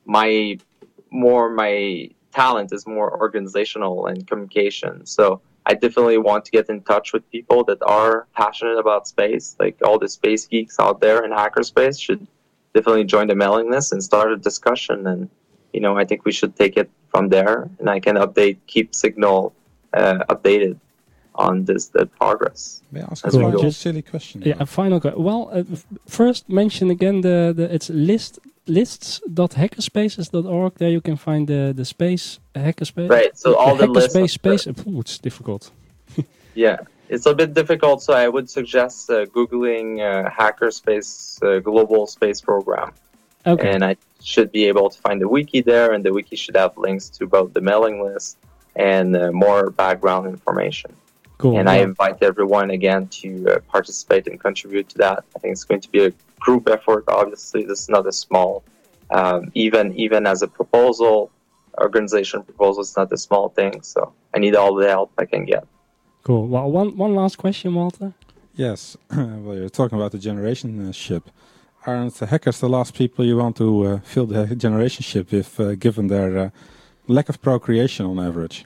my more my talent is more organizational and communication. So I definitely want to get in touch with people that are passionate about space. Like all the space geeks out there in hackerspace should definitely join the mailing list and start a discussion. And, you know, I think we should take it from there. And I can update, keep Signal uh, updated on this the progress. May I ask As a we one go. just silly question? Yeah, a final. Go- well, uh, f- first mention again the, the it's list lists dot hackerspaces dot org. There you can find the the space hackerspace. Right, so all the lists hackerspace of space. the- Ooh, it's difficult. Yeah, it's a bit difficult. So I would suggest uh, Googling uh, Hackerspace uh, Global Space Program. Okay. And I should be able to find the wiki there, and the wiki should have links to both the mailing list and uh, more background information. Cool. And I Well, invite everyone again to uh, participate and contribute to that. I think it's going to be a group effort. Obviously, this is not a small, um, even even as a proposal, organization proposal, it's not a small thing. So I need all the help I can get. cool. Well, one one last question, Walter. Yes. Well, you're talking about the generation uh, ship. Aren't the hackers the last people you want to uh, fill the generation ship with, uh, given their uh, lack of procreation on average?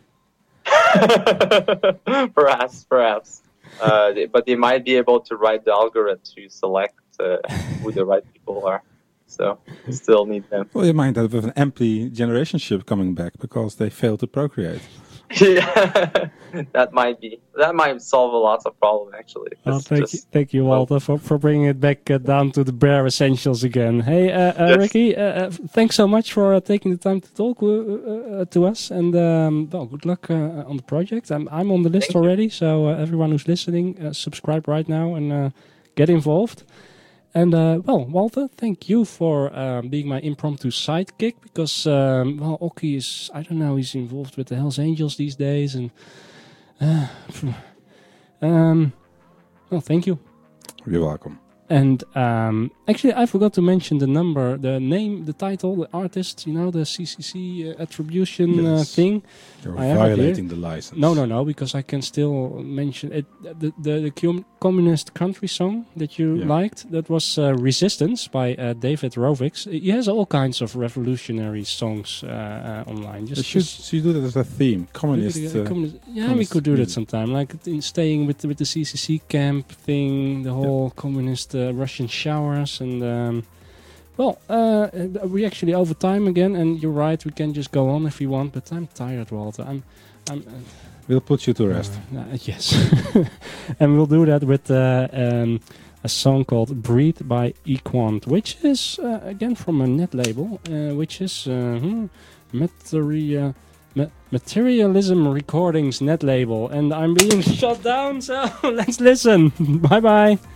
perhaps, perhaps. Uh, they- but they might be able to write the algorithm to select uh, who the right people are. So we still need them. Well, you might have an empty generation ship coming back because they failed to procreate. Yeah, that might be. That might solve a lot of problem actually. Oh, It's thank just- you, thank you, Walter, for, for bringing it back uh, down to the bare essentials again. Hey, uh, uh, Yes. Ricky, uh, uh, thanks so much for uh, taking the time to talk uh, uh, to us, and um, well, good luck uh, on the project. I'm I'm on the list Thank you. already, so uh, everyone who's listening, uh, subscribe right now and uh, get involved. And uh, well, Walter, thank you for um, being my impromptu sidekick because um, well, Oki is I don't know he's involved with the Hells Angels these days, and uh, um, well, thank you. You're welcome. And um, actually, I forgot to mention the number, the name, the title, the artist. You know, the C C C uh, attribution uh, Yes. thing. You're I have it violating the license. No, no, no, because I can still mention it. The the, the com- communist country song that you Yeah. liked, that was uh, Resistance by uh, David Rovix. He has all kinds of revolutionary songs uh, uh, online. You Just, should, just so you do that as a theme. we could, Communist. uh, Uh, communist- yeah, we communist could do that music. sometime. Like in staying with the, with the C C C camp thing, the whole communist uh, Russian showers, and um, well, uh, we actually over time again. And you're right, we can just go on if we want. But I'm tired, Walter. I'm, I'm. Uh, we'll put you to rest. uh, uh, yes, and we'll do that with uh, um, a song called "Breathe" by Equant, which is uh, again from a net label, uh, which is uh, hmm, Materia, Ma- Materialism Recordings net label, and I'm being shut down. So let's listen. Bye bye.